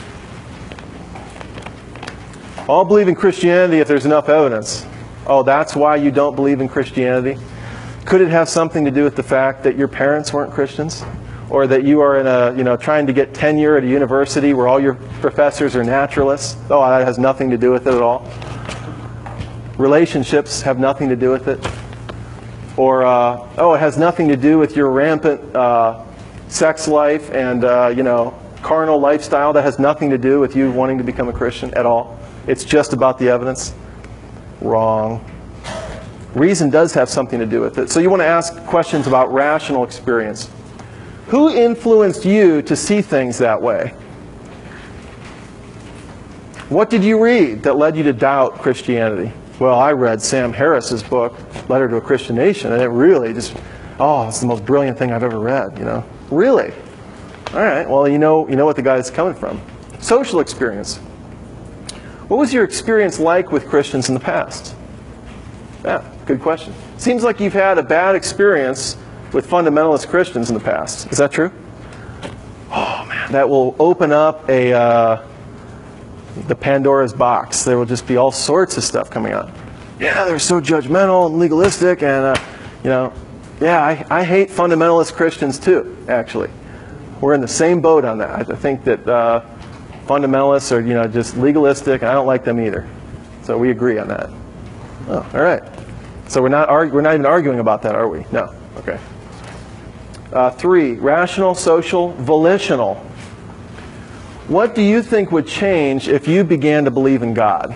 All believe in Christianity if there's enough evidence. Oh, that's why you don't believe in Christianity? Could it have something to do with the fact that your parents weren't Christians? Or that you are in a, you know, trying to get tenure at a university where all your professors are naturalists? Oh, that has nothing to do with it at all. Relationships have nothing to do with it. Or, uh, oh, it has nothing to do with your rampant uh, sex life and, uh, you know, carnal lifestyle, that has nothing to do with you wanting to become a Christian at all. It's just about the evidence. Wrong. Reason does have something to do with it. So you want to ask questions about rational experience. Who influenced you to see things that way? What did you read that led you to doubt Christianity? Well, I read Sam Harris's book, Letter to a Christian Nation, and it really just, oh, it's the most brilliant thing I've ever read, you know. Really? All right, well, you know, you know what the guy's coming from. Social experience. What was your experience like with Christians in the past? Yeah, good question. Seems like you've had a bad experience with fundamentalist Christians in the past. Is that true? Oh, man, that will open up a uh, the Pandora's box. There will just be all sorts of stuff coming out. Yeah, they're so judgmental and legalistic, and, uh, you know, yeah, I, I hate fundamentalist Christians too, actually. We're in the same boat on that. I think that uh, fundamentalists are, you know, just legalistic, and I don't like them either. So we agree on that. Oh, all right. So we're not argu- we're not even arguing about that, are we? No. Okay. Uh, three, rational, social, volitional. What do you think would change if you began to believe in God?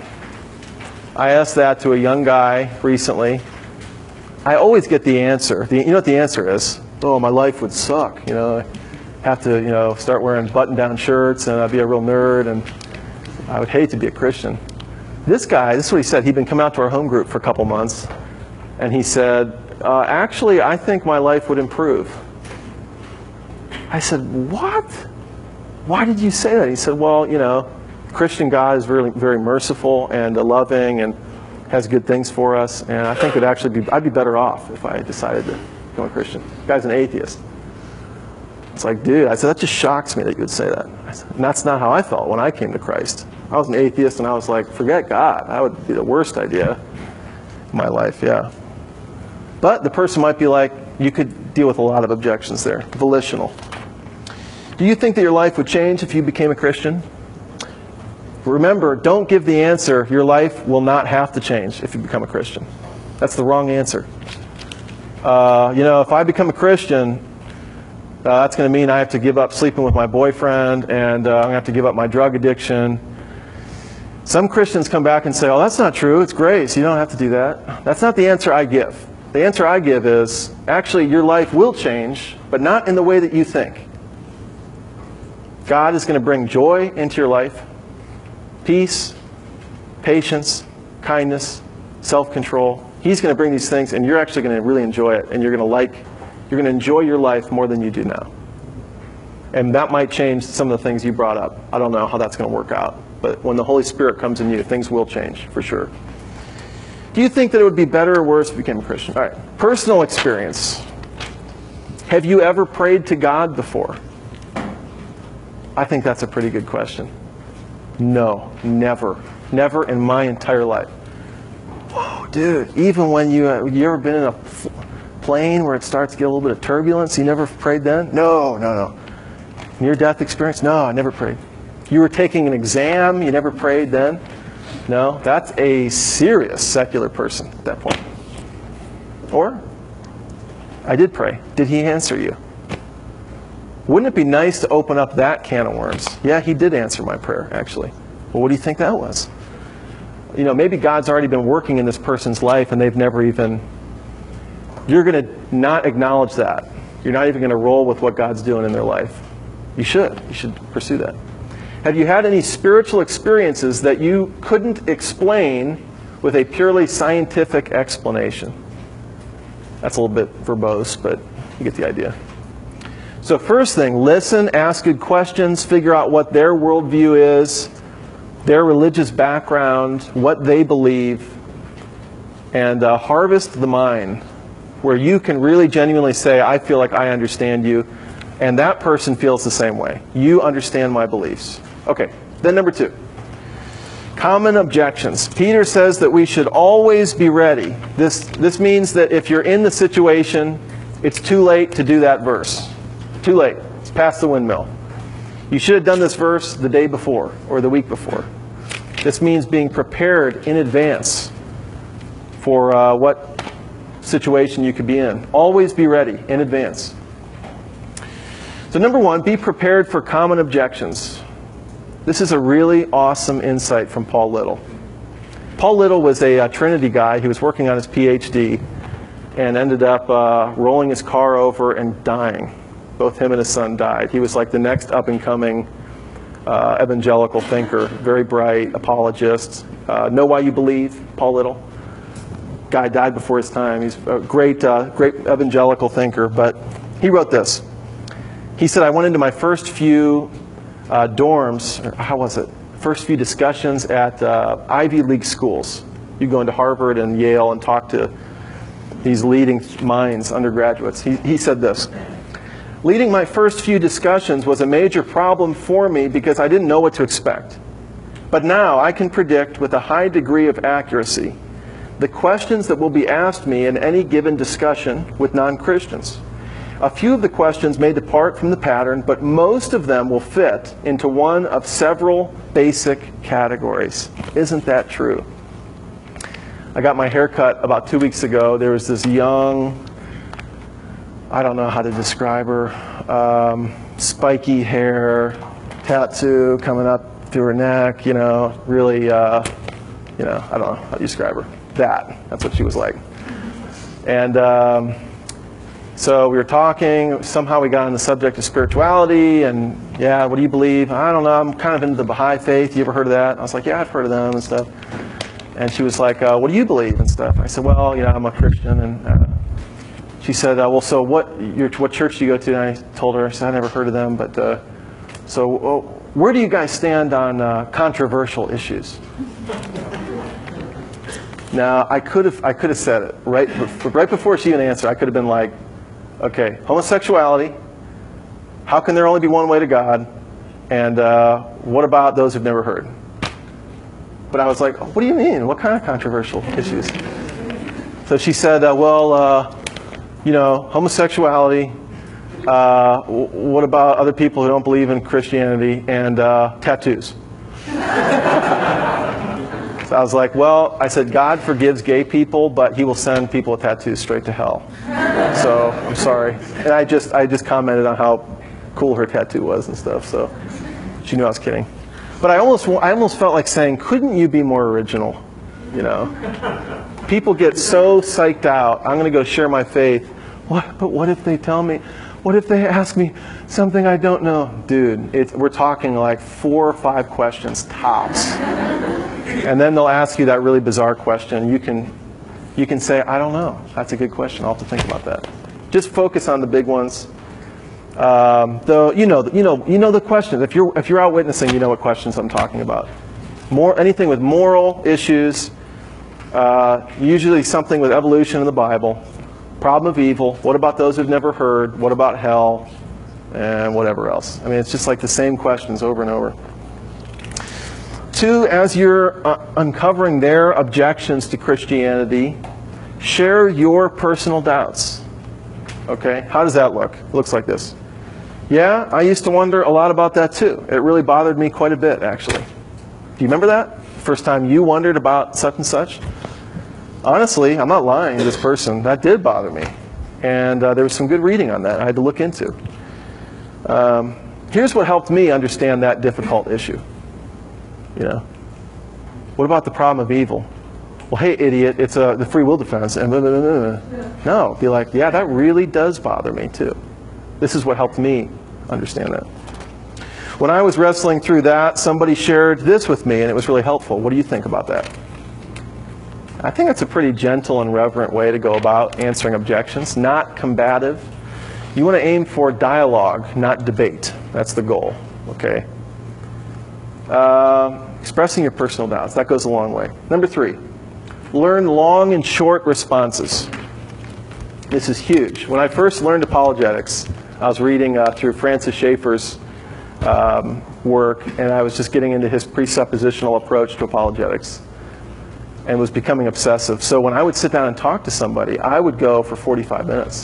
I asked that to a young guy recently. I always get the answer. The, you know what the answer is? Oh, my life would suck. You know, I have to, you know, start wearing button-down shirts, and I'd be a real nerd, and I would hate to be a Christian. This guy, this is what he said. He'd been coming out to our home group for a couple months, and he said, uh, actually, I think my life would improve. I said, what? Why did you say that? He said, well, you know, Christian God is really very merciful and uh, loving and has good things for us, and I think it would actually be, I'd be better off if I decided to become a Christian. The guy's an atheist. It's like, dude, I said, that just shocks me that you would say that. I said, and that's not how I felt when I came to Christ. I was an atheist, and I was like, forget God. That would be the worst idea in my life, yeah. But the person might be like, you could deal with a lot of objections there. Volitional. Do you think that your life would change if you became a Christian? Remember, don't give the answer, your life will not have to change if you become a Christian. That's the wrong answer. Uh, you know, if I become a Christian, uh, that's going to mean I have to give up sleeping with my boyfriend, and uh, I'm going to have to give up my drug addiction. Some Christians come back and say, oh, that's not true, it's grace, you don't have to do that. That's not the answer I give. The answer I give is, actually, your life will change, but not in the way that you think. God is going to bring joy into your life, peace, patience, kindness, self-control. He's going to bring these things, and you're actually going to really enjoy it, and you're going to like, you're going to enjoy your life more than you do now. And that might change some of the things you brought up. I don't know how that's going to work out, but when the Holy Spirit comes in you, things will change for sure. Do you think that it would be better or worse if you became a Christian? All right, personal experience. Have you ever prayed to God before? I think that's a pretty good question. No, never. Never in my entire life. Whoa, dude, even when you, uh, you ever been in a plane where it starts to get a little bit of turbulence, you never prayed then? No, no, no. Near-death experience? No, I never prayed. You were taking an exam, you never prayed then? No, that's a serious secular person at that point. Or, I did pray. Did he answer you? Wouldn't it be nice to open up that can of worms? Yeah, he did answer my prayer, actually. Well, what do you think that was? You know, maybe God's already been working in this person's life and they've never even... You're going to not acknowledge that. You're not even going to roll with what God's doing in their life. You should. You should pursue that. Have you had any spiritual experiences that you couldn't explain with a purely scientific explanation? That's a little bit verbose, but you get the idea. So first thing, listen, ask good questions, figure out what their worldview is, their religious background, what they believe, and uh, harvest the mind where you can really genuinely say, I feel like I understand you, and that person feels the same way. You understand my beliefs. Okay, then number two. Common objections. Peter says that we should always be ready. This, this means that if you're in the situation, it's too late to do that verse. Too late. It's past the windmill. You should have done this verse the day before or the week before. This means being prepared in advance for uh, what situation you could be in. Always be ready in advance. So number one, be prepared for common objections. This is a really awesome insight from Paul Little. Paul Little was a uh, Trinity guy. He was working on his P H D and ended up uh, rolling his car over and dying. Both him and his son died. He was like the next up-and-coming uh, evangelical thinker, very bright, apologist. Uh, know why you believe, Paul Little. Guy died before his time. He's a great, uh, great evangelical thinker, but he wrote this. He said, I went into my first few uh, dorms, or how was it? First few discussions at uh, Ivy League schools. You go into Harvard and Yale and talk to these leading minds, undergraduates. He, he said this, leading my first few discussions was a major problem for me because I didn't know what to expect. But now I can predict with a high degree of accuracy the questions that will be asked me in any given discussion with non-Christians. A few of the questions may depart from the pattern, but most of them will fit into one of several basic categories. Isn't that true? I got my hair cut about two weeks ago. There was this young, I don't know how to describe her, um, spiky hair, tattoo coming up through her neck, you know, really, uh, you know, I don't know how to describe her. That, that's what she was like. And um, so we were talking, somehow we got on the subject of spirituality, and yeah, what do you believe? I don't know, I'm kind of into the Baha'i faith. You ever heard of that? I was like, yeah, I've heard of them and stuff. And she was like, uh, what do you believe and stuff? I said, well, you know, I'm a Christian. And uh, she said, uh, well, so what your, what church do you go to? And I told her, I said, I never heard of them, but uh, so well, where do you guys stand on uh, controversial issues? Now, I could have I could have said it right right before she even answered. I could have been like, okay, homosexuality, how can there only be one way to God? And uh, what about those who've never heard? But I was like, what do you mean? What kind of controversial issues? So she said, uh, well, uh, you know, homosexuality, uh, w- what about other people who don't believe in Christianity, and uh, tattoos? So I was like, well, I said, God forgives gay people, but he will send people with tattoos straight to hell. So I'm sorry. And I just I just commented on how cool her tattoo was and stuff, so she knew I was kidding. But I almost I almost felt like saying, couldn't you be more original? You know? People get so psyched out, I'm going to go share my faith. What? But what if they tell me? What if they ask me something I don't know? Dude, it's, we're talking like four or five questions tops. And then they'll ask you that really bizarre question. You can, you can say, I don't know. That's a good question. I'll have to think about that. Just focus on the big ones. Um, though you know, you know, you know the questions. If you're if you're out witnessing, you know what questions I'm talking about. More anything with moral issues. Uh, usually something with evolution in the Bible. Problem of evil. What about those who've never heard? What about hell? And whatever else. I mean, it's just like the same questions over and over. Two, as you're uh, uncovering their objections to Christianity, share your personal doubts. Okay? How does that look? It looks like this. Yeah, I used to wonder a lot about that too. It really bothered me quite a bit, actually. Do you remember that? First time you wondered about such and such? Honestly, I'm not lying to this person. That did bother me. And uh, there was some good reading on that I had to look into. Um, here's what helped me understand that difficult issue. You know, what about the problem of evil? Well, hey, idiot, it's uh, the free will defense. And blah, blah, blah, blah. No, be like, yeah, that really does bother me too. This is what helped me understand that. When I was wrestling through that, somebody shared this with me, and it was really helpful. What do you think about that? I think that's a pretty gentle and reverent way to go about answering objections, not combative. You want to aim for dialogue, not debate. That's the goal, okay? Uh, expressing your personal doubts, that goes a long way. Number three, learn long and short responses. This is huge. When I first learned apologetics, I was reading uh, through Francis Schaeffer's um, work, and I was just getting into his presuppositional approach to apologetics and was becoming obsessive. So when I would sit down and talk to somebody, I would go for forty-five minutes.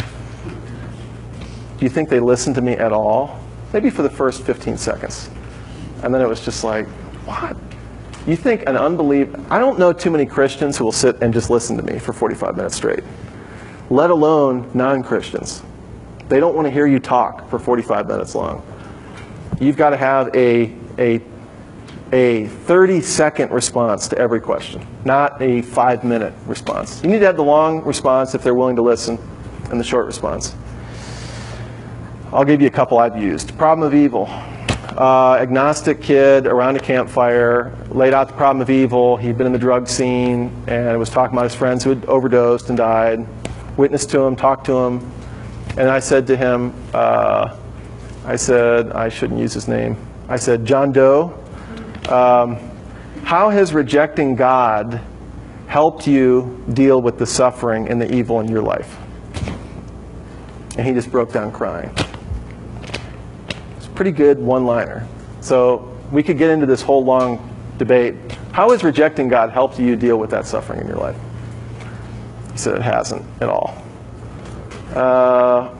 Do you think they listened to me at all? Maybe for the first fifteen seconds. And then it was just like, what? You think an unbeliever... I don't know too many Christians who will sit and just listen to me for forty-five minutes straight, let alone non-Christians. They don't want to hear you talk for forty-five minutes long. You've got to have a, a, a thirty-second response to every question, not a five-minute response. You need to have the long response if they're willing to listen, and the short response. I'll give you a couple I've used. Problem of evil. Uh, agnostic kid around a campfire, laid out the problem of evil. He'd been in the drug scene and was talking about his friends who had overdosed and died. Witnessed to him, talked to him. And I said to him, uh, I said, I shouldn't use his name. I said, John Doe, um, how has rejecting God helped you deal with the suffering and the evil in your life? And he just broke down crying. It's a pretty good one-liner. So we could get into this whole long debate. How has rejecting God helped you deal with that suffering in your life? He said it hasn't at all. Uh,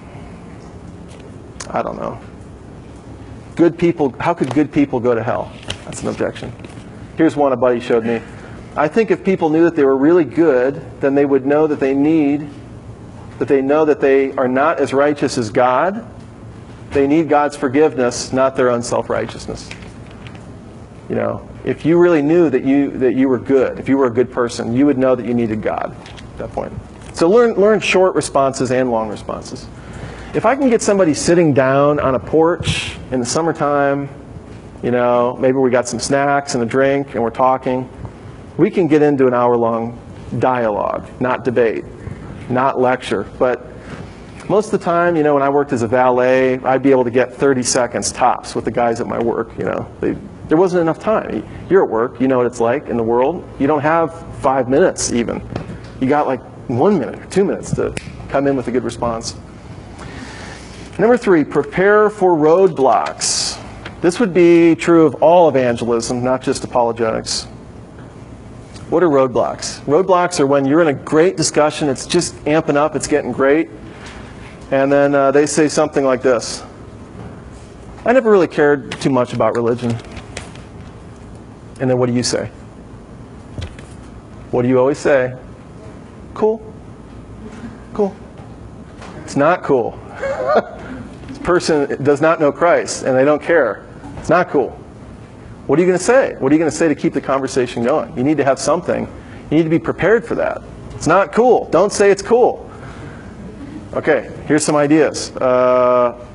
I don't know. Good people, how could good people go to hell? That's an objection. Here's one a buddy showed me. I think if people knew that they were really good, then they would know that they need, that they know that they are not as righteous as God. They need God's forgiveness, not their own self-righteousness. You know, if you really knew that you that you were good, if you were a good person, you would know that you needed God at that point. So learn learn short responses and long responses. If I can get somebody sitting down on a porch in the summertime, you know, maybe we got some snacks and a drink and we're talking, we can get into an hour-long dialogue, not debate, not lecture. But most of the time, you know, when I worked as a valet, I'd be able to get thirty seconds tops with the guys at my work, you know. They, there wasn't enough time. You're at work, you know what it's like in the world. You don't have five minutes even. You got like one minute or two minutes to come in with a good response. Number three, prepare for roadblocks. This would be true of all evangelism, not just apologetics. What are roadblocks? Roadblocks are when you're in a great discussion, it's just amping up, it's getting great, and then uh, they say something like this. I never really cared too much about religion. And then what do you say? What do you always say? Cool. Cool. It's not cool. This person does not know Christ, and they don't care. It's not cool. What are you going to say? What are you going to say to keep the conversation going? You need to have something. You need to be prepared for that. It's not cool. Don't say it's cool. Okay, here's some ideas. Uh,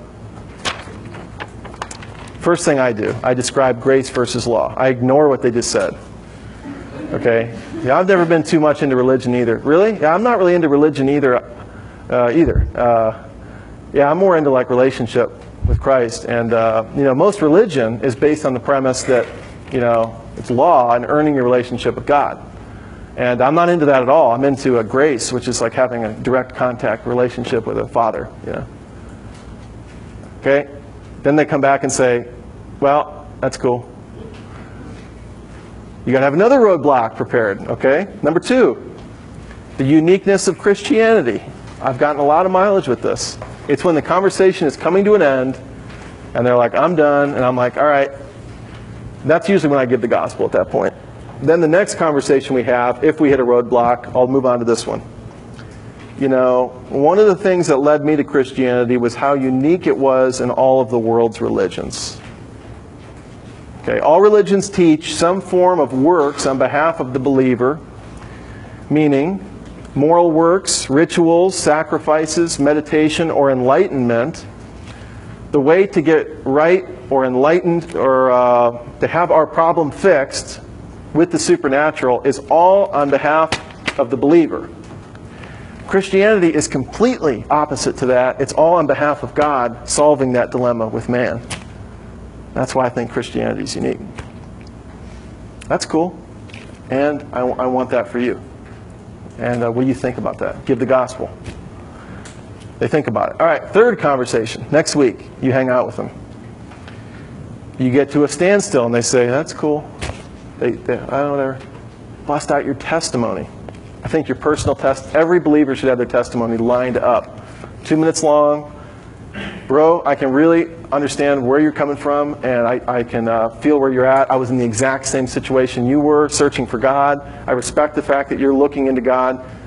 first thing I do, I describe grace versus law. I ignore what they just said. Okay? Yeah, I've never been too much into religion either. Really? Yeah, I'm not really into religion either. Uh, either. Uh, yeah, I'm more into like relationship with Christ. And, uh, you know, most religion is based on the premise that, you know, it's law and earning your relationship with God. And I'm not into that at all. I'm into a grace, which is like having a direct contact relationship with a father, you know. Okay? Then they come back and say, well, that's cool. You got to have another roadblock prepared, okay? Number two, the uniqueness of Christianity. I've gotten a lot of mileage with this. It's when the conversation is coming to an end, and they're like, I'm done, and I'm like, all right. That's usually when I give the gospel at that point. Then the next conversation we have, if we hit a roadblock, I'll move on to this one. You know, one of the things that led me to Christianity was how unique it was in all of the world's religions. Okay, all religions teach some form of works on behalf of the believer, meaning moral works, rituals, sacrifices, meditation, or enlightenment. The way to get right or enlightened or uh, to have our problem fixed with the supernatural is all on behalf of the believer. Christianity is completely opposite to that. It's all on behalf of God solving that dilemma with man. That's why I think Christianity is unique. That's cool. And I, I want that for you. And uh, what do you think about that? Give the gospel. They think about it. All right, third conversation. Next week, you hang out with them. You get to a standstill, and they say, that's cool. They, they, I don't know, whatever. Bust out your testimony. I think your personal test, every believer should have their testimony lined up. Two minutes long. Bro, I can really understand where you're coming from, and I, I can uh, feel where you're at. I was in the exact same situation you were, searching for God. I respect the fact that you're looking into God.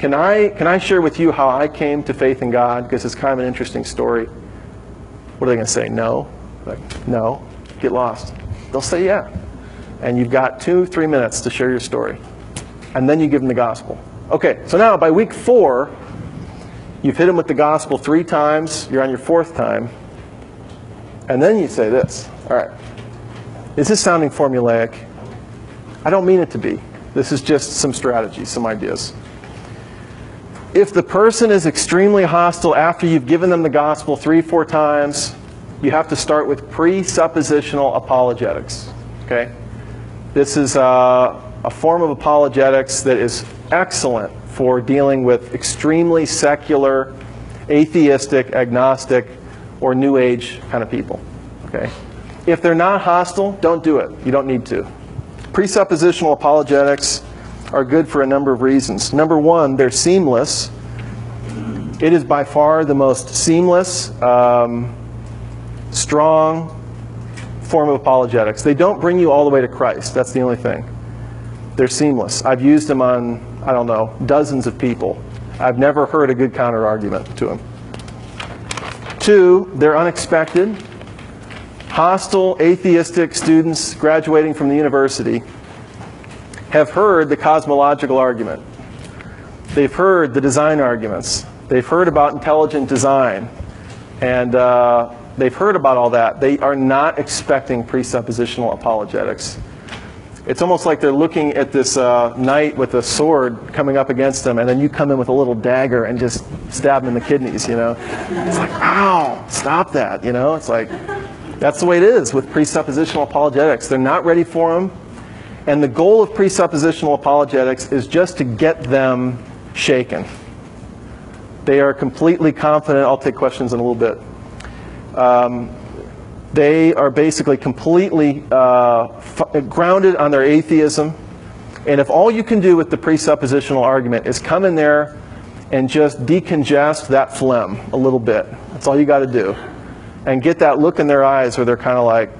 can I, can I share with you how I came to faith in God? Because it's kind of an interesting story. What are they going to say? No? Like, no. Get lost. They'll say yeah. And you've got two, three minutes to share your story. And then you give them the gospel. Okay, so now by week four, you've hit them with the gospel three times. You're on your fourth time. And then you say this. All right. Is this sounding formulaic? I don't mean it to be. This is just some strategies, some ideas. If the person is extremely hostile after you've given them the gospel three, four times, you have to start with presuppositional apologetics. Okay? This is uh, a form of apologetics that is excellent for dealing with extremely secular, atheistic, agnostic, or New Age kind of people. Okay? If they're not hostile, don't do it. You don't need to. Presuppositional apologetics are good for a number of reasons. Number one, they're seamless. It is by far the most seamless, um, strong form of apologetics. They don't bring you all the way to Christ. That's the only thing. They're seamless. I've used them on, I don't know, dozens of people. I've never heard a good counter-argument to them. Two, they're unexpected. Hostile, atheistic students graduating from the university have heard the cosmological argument. They've heard the design arguments. They've heard about intelligent design. And uh, they've heard about all that. They are not expecting presuppositional apologetics. It's almost like they're looking at this uh, knight with a sword coming up against them, and then you come in with a little dagger and just stab them in the kidneys, you know. It's like, ow, stop that, you know. It's like, that's the way it is with presuppositional apologetics. They're not ready for them. And the goal of presuppositional apologetics is just to get them shaken. They are completely confident. I'll take questions in a little bit. Um, they are basically completely uh, f grounded on their atheism. And if all you can do with the presuppositional argument is come in there and just decongest that phlegm a little bit, that's all you got to do. And get that look in their eyes where they're kind of like,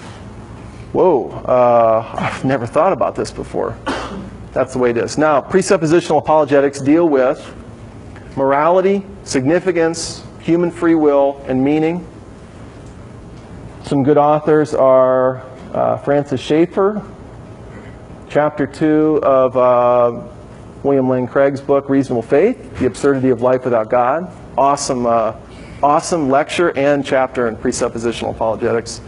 whoa, uh, I've never thought about this before. That's the way it is. Now, presuppositional apologetics deal with morality, significance, human free will, and meaning. Some good authors are uh, Francis Schaeffer, chapter two of uh, William Lane Craig's book, Reasonable Faith, The Absurdity of Life Without God. Awesome, uh, awesome lecture and chapter in presuppositional apologetics.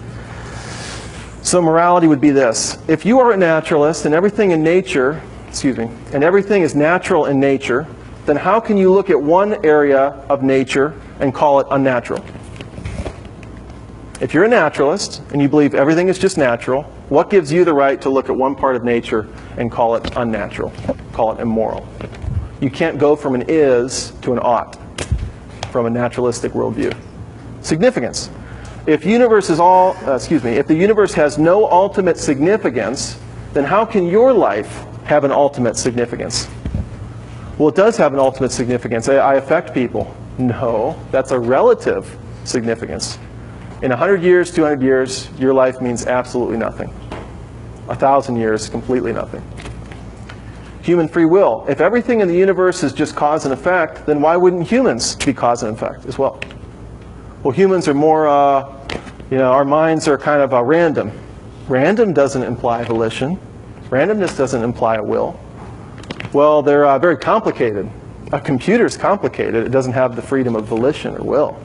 So morality would be this. If you are a naturalist and everything in nature, excuse me, and everything is natural in nature, then how can you look at one area of nature and call it unnatural? If you're a naturalist and you believe everything is just natural, what gives you the right to look at one part of nature and call it unnatural, call it immoral? You can't go from an is to an ought from a naturalistic worldview. Significance. If universe is all, uh, excuse me, if the universe has no ultimate significance, then how can your life have an ultimate significance? Well, it does have an ultimate significance. I, I affect people. No, that's a relative significance. In a hundred years, two hundred years, your life means absolutely nothing. A thousand years, completely nothing. Human free will. If everything in the universe is just cause and effect, then why wouldn't humans be cause and effect as well? Well, humans are more, uh, you know, our minds are kind of uh, random. Random doesn't imply volition. Randomness doesn't imply a will. Well, they're uh, very complicated. A computer's complicated. It doesn't have the freedom of volition or will.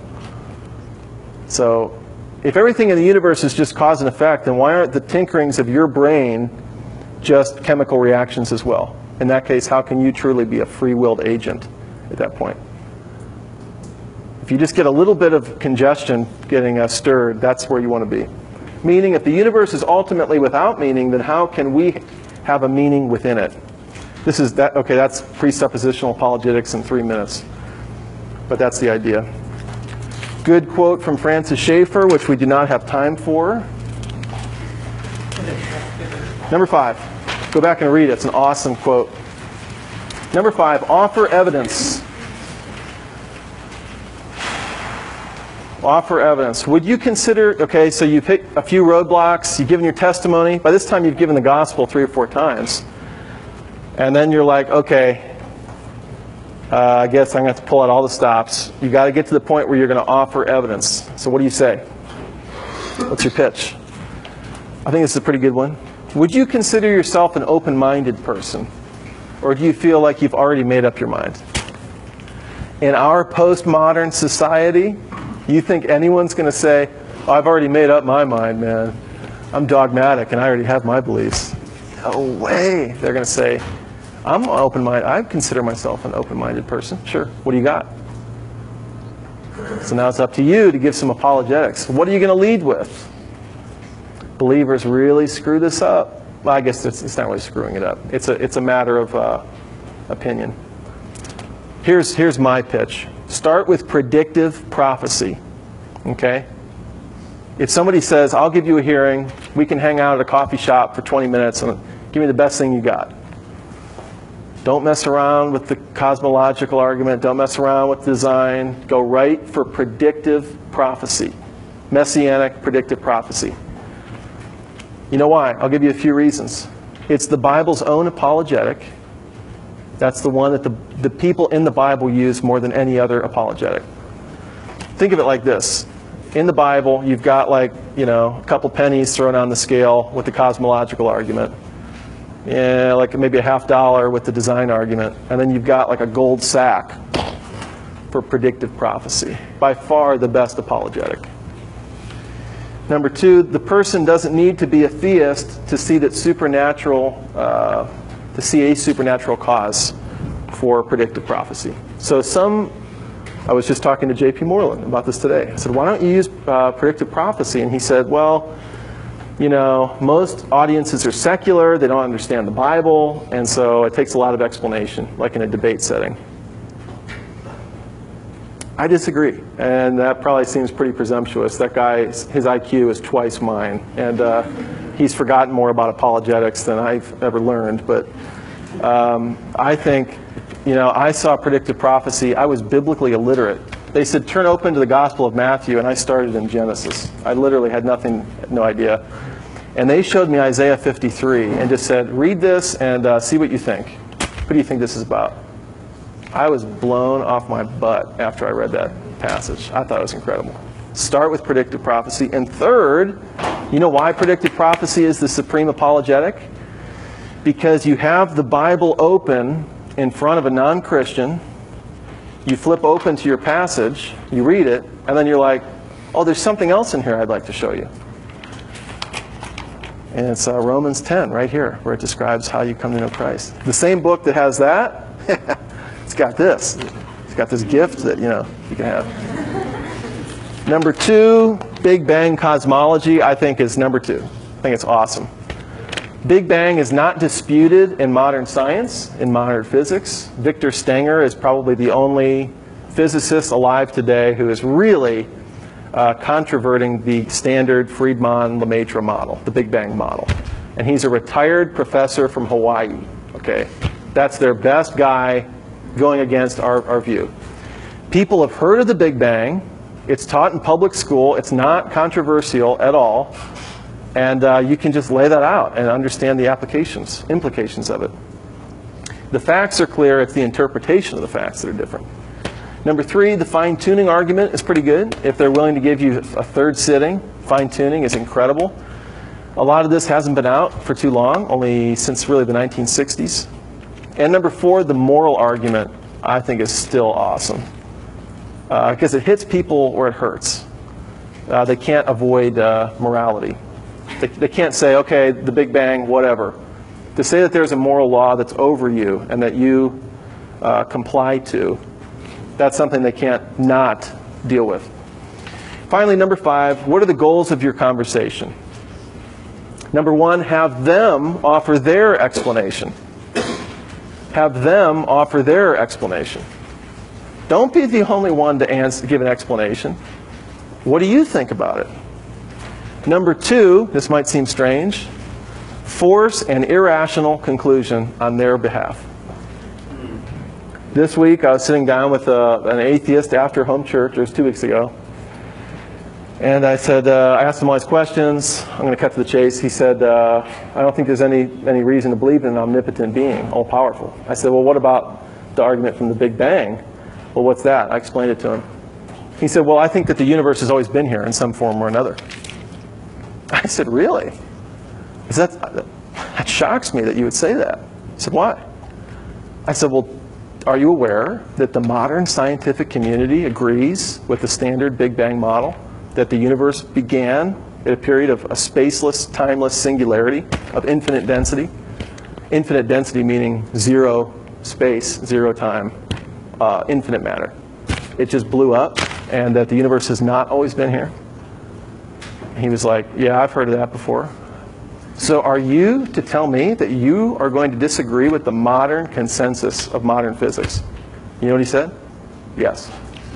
So, if everything in the universe is just cause and effect, then why aren't the tinkerings of your brain just chemical reactions as well? In that case, how can you truly be a free-willed agent at that point? If you just get a little bit of congestion getting uh, stirred, that's where you want to be. Meaning, if the universe is ultimately without meaning, then how can we have a meaning within it? This is that. Okay, that's presuppositional apologetics in three minutes. But that's the idea. Good quote from Francis Schaeffer, which we do not have time for. Number five. Go back and read it. It's an awesome quote. Number five, offer evidence. Offer evidence. Would you consider, okay, so you've hit a few roadblocks, you've given your testimony. By this time, you've given the gospel three or four times. And then you're like, okay, Uh, I guess I'm going to have to pull out all the stops. You got to get to the point where you're going to offer evidence. So what do you say? What's your pitch? I think this is a pretty good one. Would you consider yourself an open-minded person? Or do you feel like you've already made up your mind? In our postmodern society, you think anyone's going to say, oh, I've already made up my mind, man. I'm dogmatic and I already have my beliefs. No way. They're going to say, I'm open-minded. I consider myself an open-minded person. Sure. What do you got? So now it's up to you to give some apologetics. What are you going to lead with? Believers really screw this up. Well, I guess it's, it's not really screwing it up. It's a, it's a matter of uh, opinion. Here's, here's my pitch. Start with predictive prophecy. Okay? If somebody says, I'll give you a hearing, we can hang out at a coffee shop for twenty minutes and give me the best thing you got. Don't mess around with the cosmological argument. Don't mess around with design. Go right for predictive prophecy. Messianic predictive prophecy. You know why? I'll give you a few reasons. It's the Bible's own apologetic. That's the one that the, the people in the Bible use more than any other apologetic. Think of it like this. In the Bible, you've got like, you know, a couple pennies thrown on the scale with the cosmological argument. Yeah, like maybe a half dollar with the design argument. And then you've got like a gold sack for predictive prophecy. By far the best apologetic. Number two, the person doesn't need to be a theist to see that supernatural, uh, to see a supernatural cause for predictive prophecy. So some, I was just talking to J P Moreland about this today. I said, why don't you use uh, predictive prophecy? And he said, well, you know, most audiences are secular, they don't understand the Bible, and so it takes a lot of explanation, like in a debate setting. I disagree, and that probably seems pretty presumptuous. That guy, his I Q is twice mine, and uh, he's forgotten more about apologetics than I've ever learned. But um, I think, you know, I saw predictive prophecy. I was biblically illiterate. They said, turn open to the Gospel of Matthew, and I started in Genesis. I literally had nothing, no idea. And they showed me Isaiah fifty-three and just said, read this and uh, see what you think. What do you think this is about? I was blown off my butt after I read that passage. I thought it was incredible. Start with predictive prophecy. And third, you know why predictive prophecy is the supreme apologetic? Because you have the Bible open in front of a non-Christian. You flip open to your passage, you read it, and then you're like, oh, there's something else in here I'd like to show you. And it's uh, Romans ten right here, where it describes how you come to know Christ. The same book that has that, it's got this. It's got this gift that, you know, you can have. Number two, Big Bang cosmology, I think is number two. I think it's awesome. Big Bang is not disputed in modern science, in modern physics. Victor Stenger is probably the only physicist alive today who is really uh, controverting the standard Friedmann-Lemaitre model, the Big Bang model. And he's a retired professor from Hawaii. Okay, that's their best guy going against our, our view. People have heard of the Big Bang. It's taught in public school. It's not controversial at all. And uh, you can just lay that out and understand the applications, implications of it. The facts are clear. It's the interpretation of the facts that are different. Number three, the fine-tuning argument is pretty good. If they're willing to give you a third sitting, fine-tuning is incredible. A lot of this hasn't been out for too long, only since really the nineteen sixties. And number four, the moral argument, I think is still awesome. Because uh, it hits people where it hurts. Uh, they can't avoid uh, morality. They, they can't say, okay, the Big Bang, whatever. To say that there's a moral law that's over you and that you uh, comply to, that's something they can't not deal with. Finally, number five, what are the goals of your conversation? Number one, have them offer their explanation. Have them offer their explanation. Don't be the only one to answer, give an explanation. What do you think about it? Number two, this might seem strange, force an irrational conclusion on their behalf. This week I was sitting down with a, an atheist after home church, it was two weeks ago, and I said, uh, I asked him all these questions. I'm going to cut to the chase. He said, uh, I don't think there's any, any reason to believe in an omnipotent being, all-powerful. I said, well, what about the argument from the Big Bang. Well, what's that? I explained it to him. He said, well, I think that the universe has always been here in some form or another. I said, really? Is that, that shocks me that you would say that. He said, why? I said, well, are you aware that the modern scientific community agrees with the standard Big Bang model that the universe began at a period of a spaceless, timeless singularity of infinite density? Infinite density meaning zero space, zero time, uh, infinite matter. It just blew up, and that the universe has not always been here. He was like, yeah, I've heard of that before. So are you to tell me that you are going to disagree with the modern consensus of modern physics? You know what he said? Yes.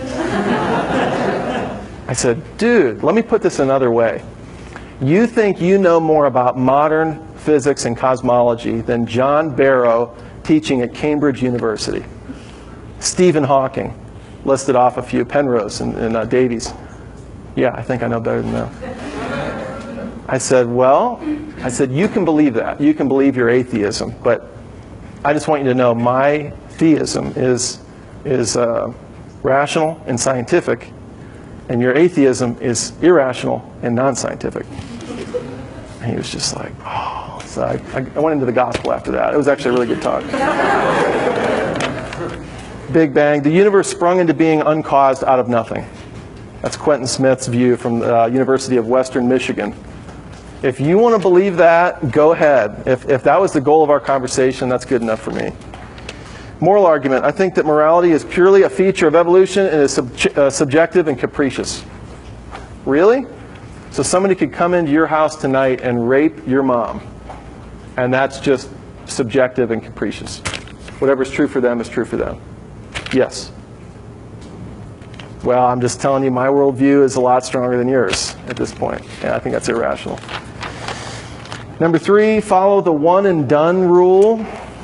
I said, dude, let me put this another way. You think you know more about modern physics and cosmology than John Barrow teaching at Cambridge University. Stephen Hawking listed off a few, Penrose and, and uh, Davies. Yeah, I think I know better than them. I said, well, I said, you can believe that. You can believe your atheism, but I just want you to know my theism is, is uh, rational and scientific, and your atheism is irrational and non-scientific. And he was just like, oh. So I, I went into the gospel after that. It was actually a really good talk. Big Bang. The universe sprung into being uncaused out of nothing. That's Quentin Smith's view from the uh, University of Western Michigan. If you want to believe that, go ahead. If, if that was the goal of our conversation, that's good enough for me. Moral argument. I think that morality is purely a feature of evolution and is sub uh, subjective and capricious. Really? So somebody could come into your house tonight and rape your mom, and that's just subjective and capricious. Whatever's true for them is true for them. Yes? Well, I'm just telling you my worldview is a lot stronger than yours at this point. Yeah, I think that's irrational. Number three, follow the one and done rule.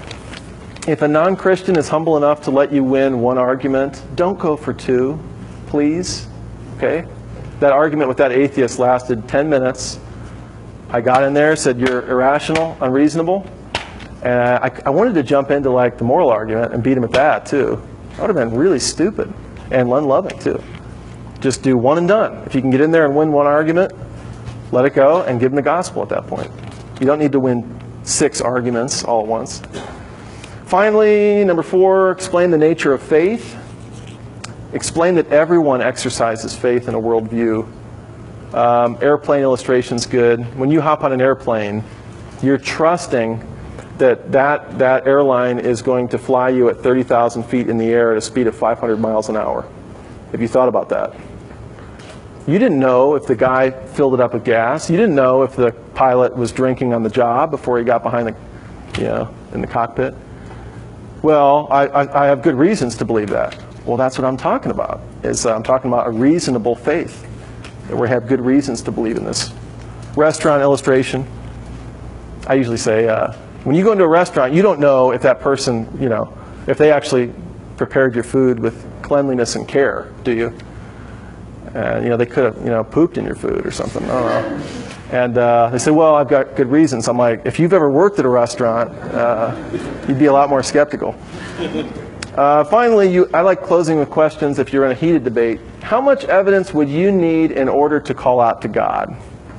If a non-Christian is humble enough to let you win one argument, don't go for two, please. Okay? That argument with that atheist lasted ten minutes. I got in there, said you're irrational, unreasonable, and I, I wanted to jump into like the moral argument and beat him at that too. That would have been really stupid and unloving too. Just do one and done. If you can get in there and win one argument, let it go and give him the gospel at that point. You don't need to win six arguments all at once. Finally, number four, explain the nature of faith. Explain that everyone exercises faith in a worldview. Um, airplane illustration's good. When you hop on an airplane, you're trusting that that, that airline is going to fly you at thirty thousand feet in the air at a speed of five hundred miles an hour. Have you thought about that? You didn't know if the guy filled it up with gas. You didn't know if the pilot was drinking on the job before he got behind the, you know, in the cockpit. Well, I, I, I have good reasons to believe that. Well, that's what I'm talking about. Is uh, I'm talking about a reasonable faith. That we have good reasons to believe in this. Restaurant illustration. I usually say, uh, when you go into a restaurant, you don't know if that person, you know, if they actually prepared your food with cleanliness and care, do you? And you know, they could have, you know, pooped in your food or something. I don't know. And uh, they say, well, I've got good reasons. I'm like, if you've ever worked at a restaurant, uh, you'd be a lot more skeptical. Uh, finally, you, I like closing with questions if you're in a heated debate. How much evidence would you need in order to call out to God?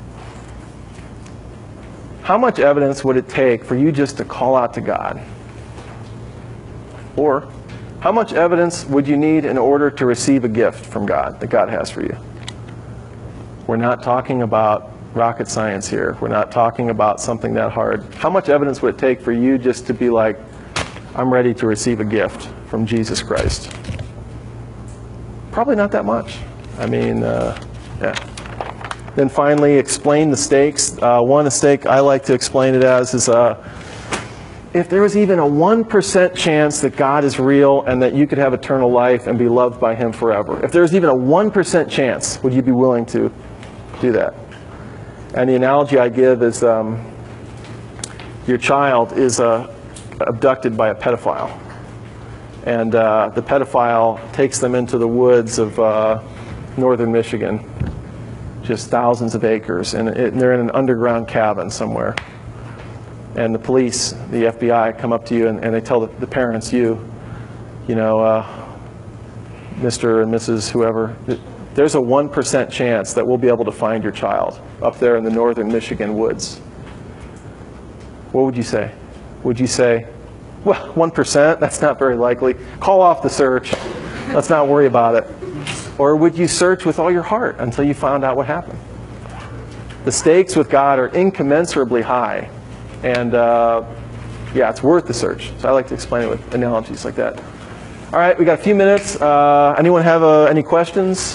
How much evidence would it take for you just to call out to God? Or, how much evidence would you need in order to receive a gift from God that God has for you? We're not talking about rocket science here. We're not talking about something that hard. How much evidence would it take for you just to be like, I'm ready to receive a gift from Jesus Christ? Probably not that much. I mean, uh, yeah. Then finally, explain the stakes. Uh, one mistake I like to explain it as is, uh, if there was even a one percent chance that God is real and that you could have eternal life and be loved by Him forever, if there was even a one percent chance, would you be willing to do that? And the analogy I give is um, your child is uh, abducted by a pedophile. And uh, the pedophile takes them into the woods of uh, northern Michigan, just thousands of acres, and, it, and they're in an underground cabin somewhere. And the police, the F B I, come up to you and, and they tell the, the parents, you, you know, uh, Mister and Missus whoever, there's a one percent chance that we'll be able to find your child up there in the northern Michigan woods. What would you say? Would you say, well, one percent, that's not very likely. Call off the search. Let's not worry about it. Or would you search with all your heart until you found out what happened? The stakes with God are incommensurably high. And uh, yeah, it's worth the search. So I like to explain it with analogies like that. All right, we got a few minutes. Uh, anyone have uh, any questions?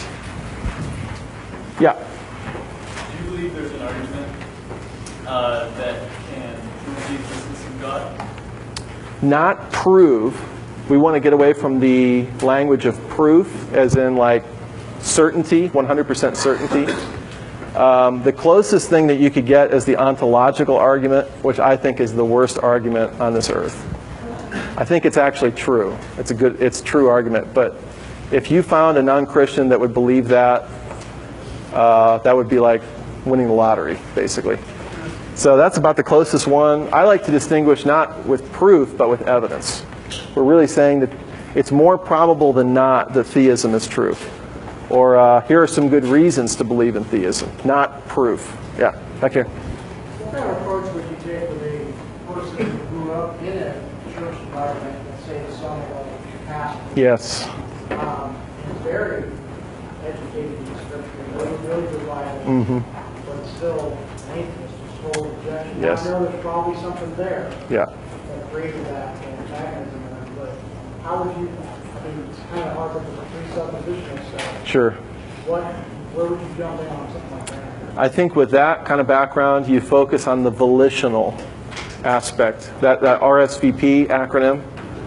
Yeah. Do you believe there's an argument uh, that can prove the existence of God? Not prove. We want to get away from the language of proof, as in like certainty, one hundred percent certainty. Um, the closest thing that you could get is the ontological argument, which I think is the worst argument on this earth. I think it's actually true. It's a good, it's a true argument. But if you found a non-Christian that would believe that, uh, that would be like winning the lottery, basically. So that's about the closest one. I like to distinguish not with proof, but with evidence. We're really saying that it's more probable than not that theism is true. Or uh, here are some good reasons to believe in theism, not proof. Yeah, back here. What kind of approach would you take with a person who grew up in a church environment, let's say the son of a pastor? Yes. Um, he's very educated in scripture, really, really good Bible, Mm-hmm. but still an atheist, just total rejection. Yes. I know there's probably something there Yeah. that created that antagonism, but how would you, I mean, it's kind of hard with the presuppositional stuff. Sure. What, where would you jump in on something like that? I think with that kind of background, you focus on the volitional aspect, that, that R S V P acronym.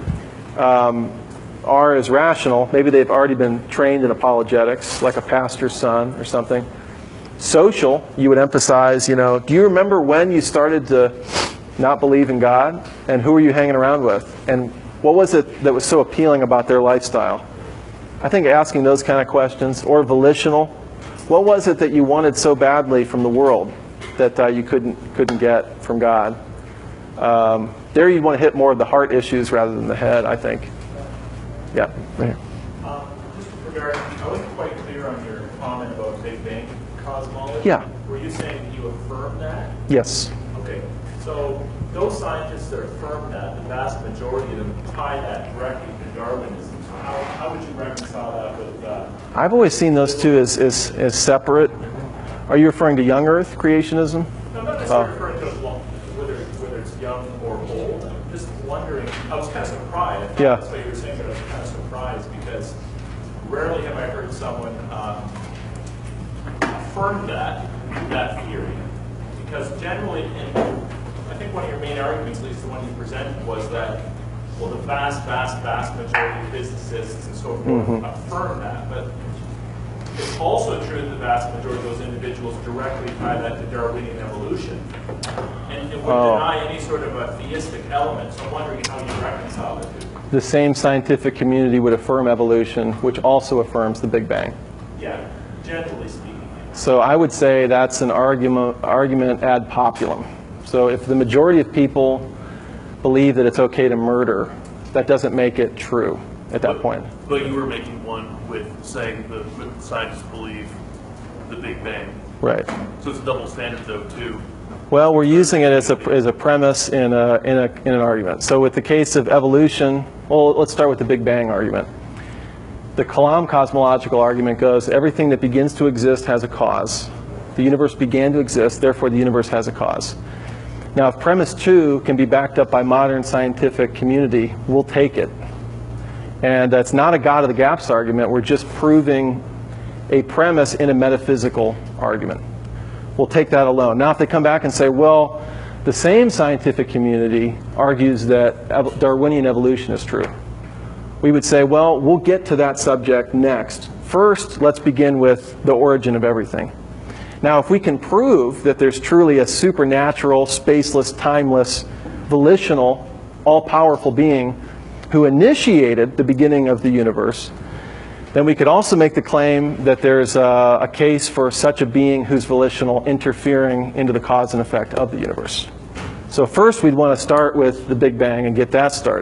Um, R is rational. Maybe they've already been trained in apologetics, like a pastor's son or something. Social, you would emphasize, you know, do you remember when you started to not believe in God? And who were you hanging around with? And what was it that was so appealing about their lifestyle? I think asking those kind of questions. Or volitional, what was it that you wanted so badly from the world that uh, you couldn't couldn't get from God? Um, there you want to hit more of the heart issues rather than the head, I think. Yeah, right here. Um, just regarding, I wasn't quite clear on your comment about Big Bang cosmology. Yeah. Were you saying that you affirm that? Yes. Okay. So those scientists that affirm that, the vast majority of them tie that directly to Darwinism. So how, how would you reconcile that with uh, I've always seen those two as, as, as separate. Are you referring to young Earth creationism? No, not necessarily referring to long, whether, whether it's young or old. I'm just wondering, I was kind of surprised. I thought Yeah. that's what you were saying, but I was kind of surprised because rarely have I heard someone um, affirm that, that theory. Because generally, in, I think one of your main arguments, at least the one you presented, was that, well, the vast, vast, vast majority of physicists and so forth Mm-hmm. affirm that. But it's also true that the vast majority of those individuals directly tie that to Darwinian evolution. And it would Oh. deny any sort of a theistic element. So I'm wondering how you reconcile the two. The same scientific community would affirm evolution, which also affirms the Big Bang. Yeah, generally speaking. So I would say that's an argument, argument ad populum. So if the majority of people believe that it's okay to murder, that doesn't make it true at that point. But you were making one with saying that scientists believe the Big Bang. Right. So it's a double standard, though, too. Well, we're using it as a, as a premise in, a, in, a, in an argument. So with the case of evolution, well, let's start with the Big Bang argument. The Kalam cosmological argument goes, everything that begins to exist has a cause. The universe began to exist, therefore the universe has a cause. Now, if premise two can be backed up by modern scientific community, we'll take it. And that's not a God of the gaps argument. We're just proving a premise in a metaphysical argument. We'll take that alone. Now, if they come back and say, well, the same scientific community argues that Darwinian evolution is true, we would say, well, we'll get to that subject next. First, let's begin with the origin of everything. Now, if we can prove that there's truly a supernatural, spaceless, timeless, volitional, all-powerful being who initiated the beginning of the universe, then we could also make the claim that there's a, a case for such a being who's volitional interfering into the cause and effect of the universe. So first we'd want to start with the Big Bang and get that started.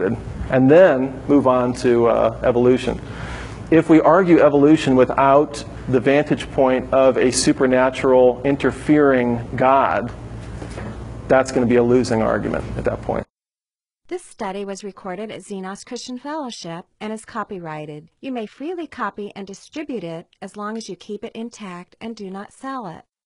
and then move on to uh, evolution. If we argue evolution without the vantage point of a supernatural interfering God, that's going to be a losing argument at that point. This study was recorded at Xenos Christian Fellowship and is copyrighted. You may freely copy and distribute it as long as you keep it intact and do not sell it.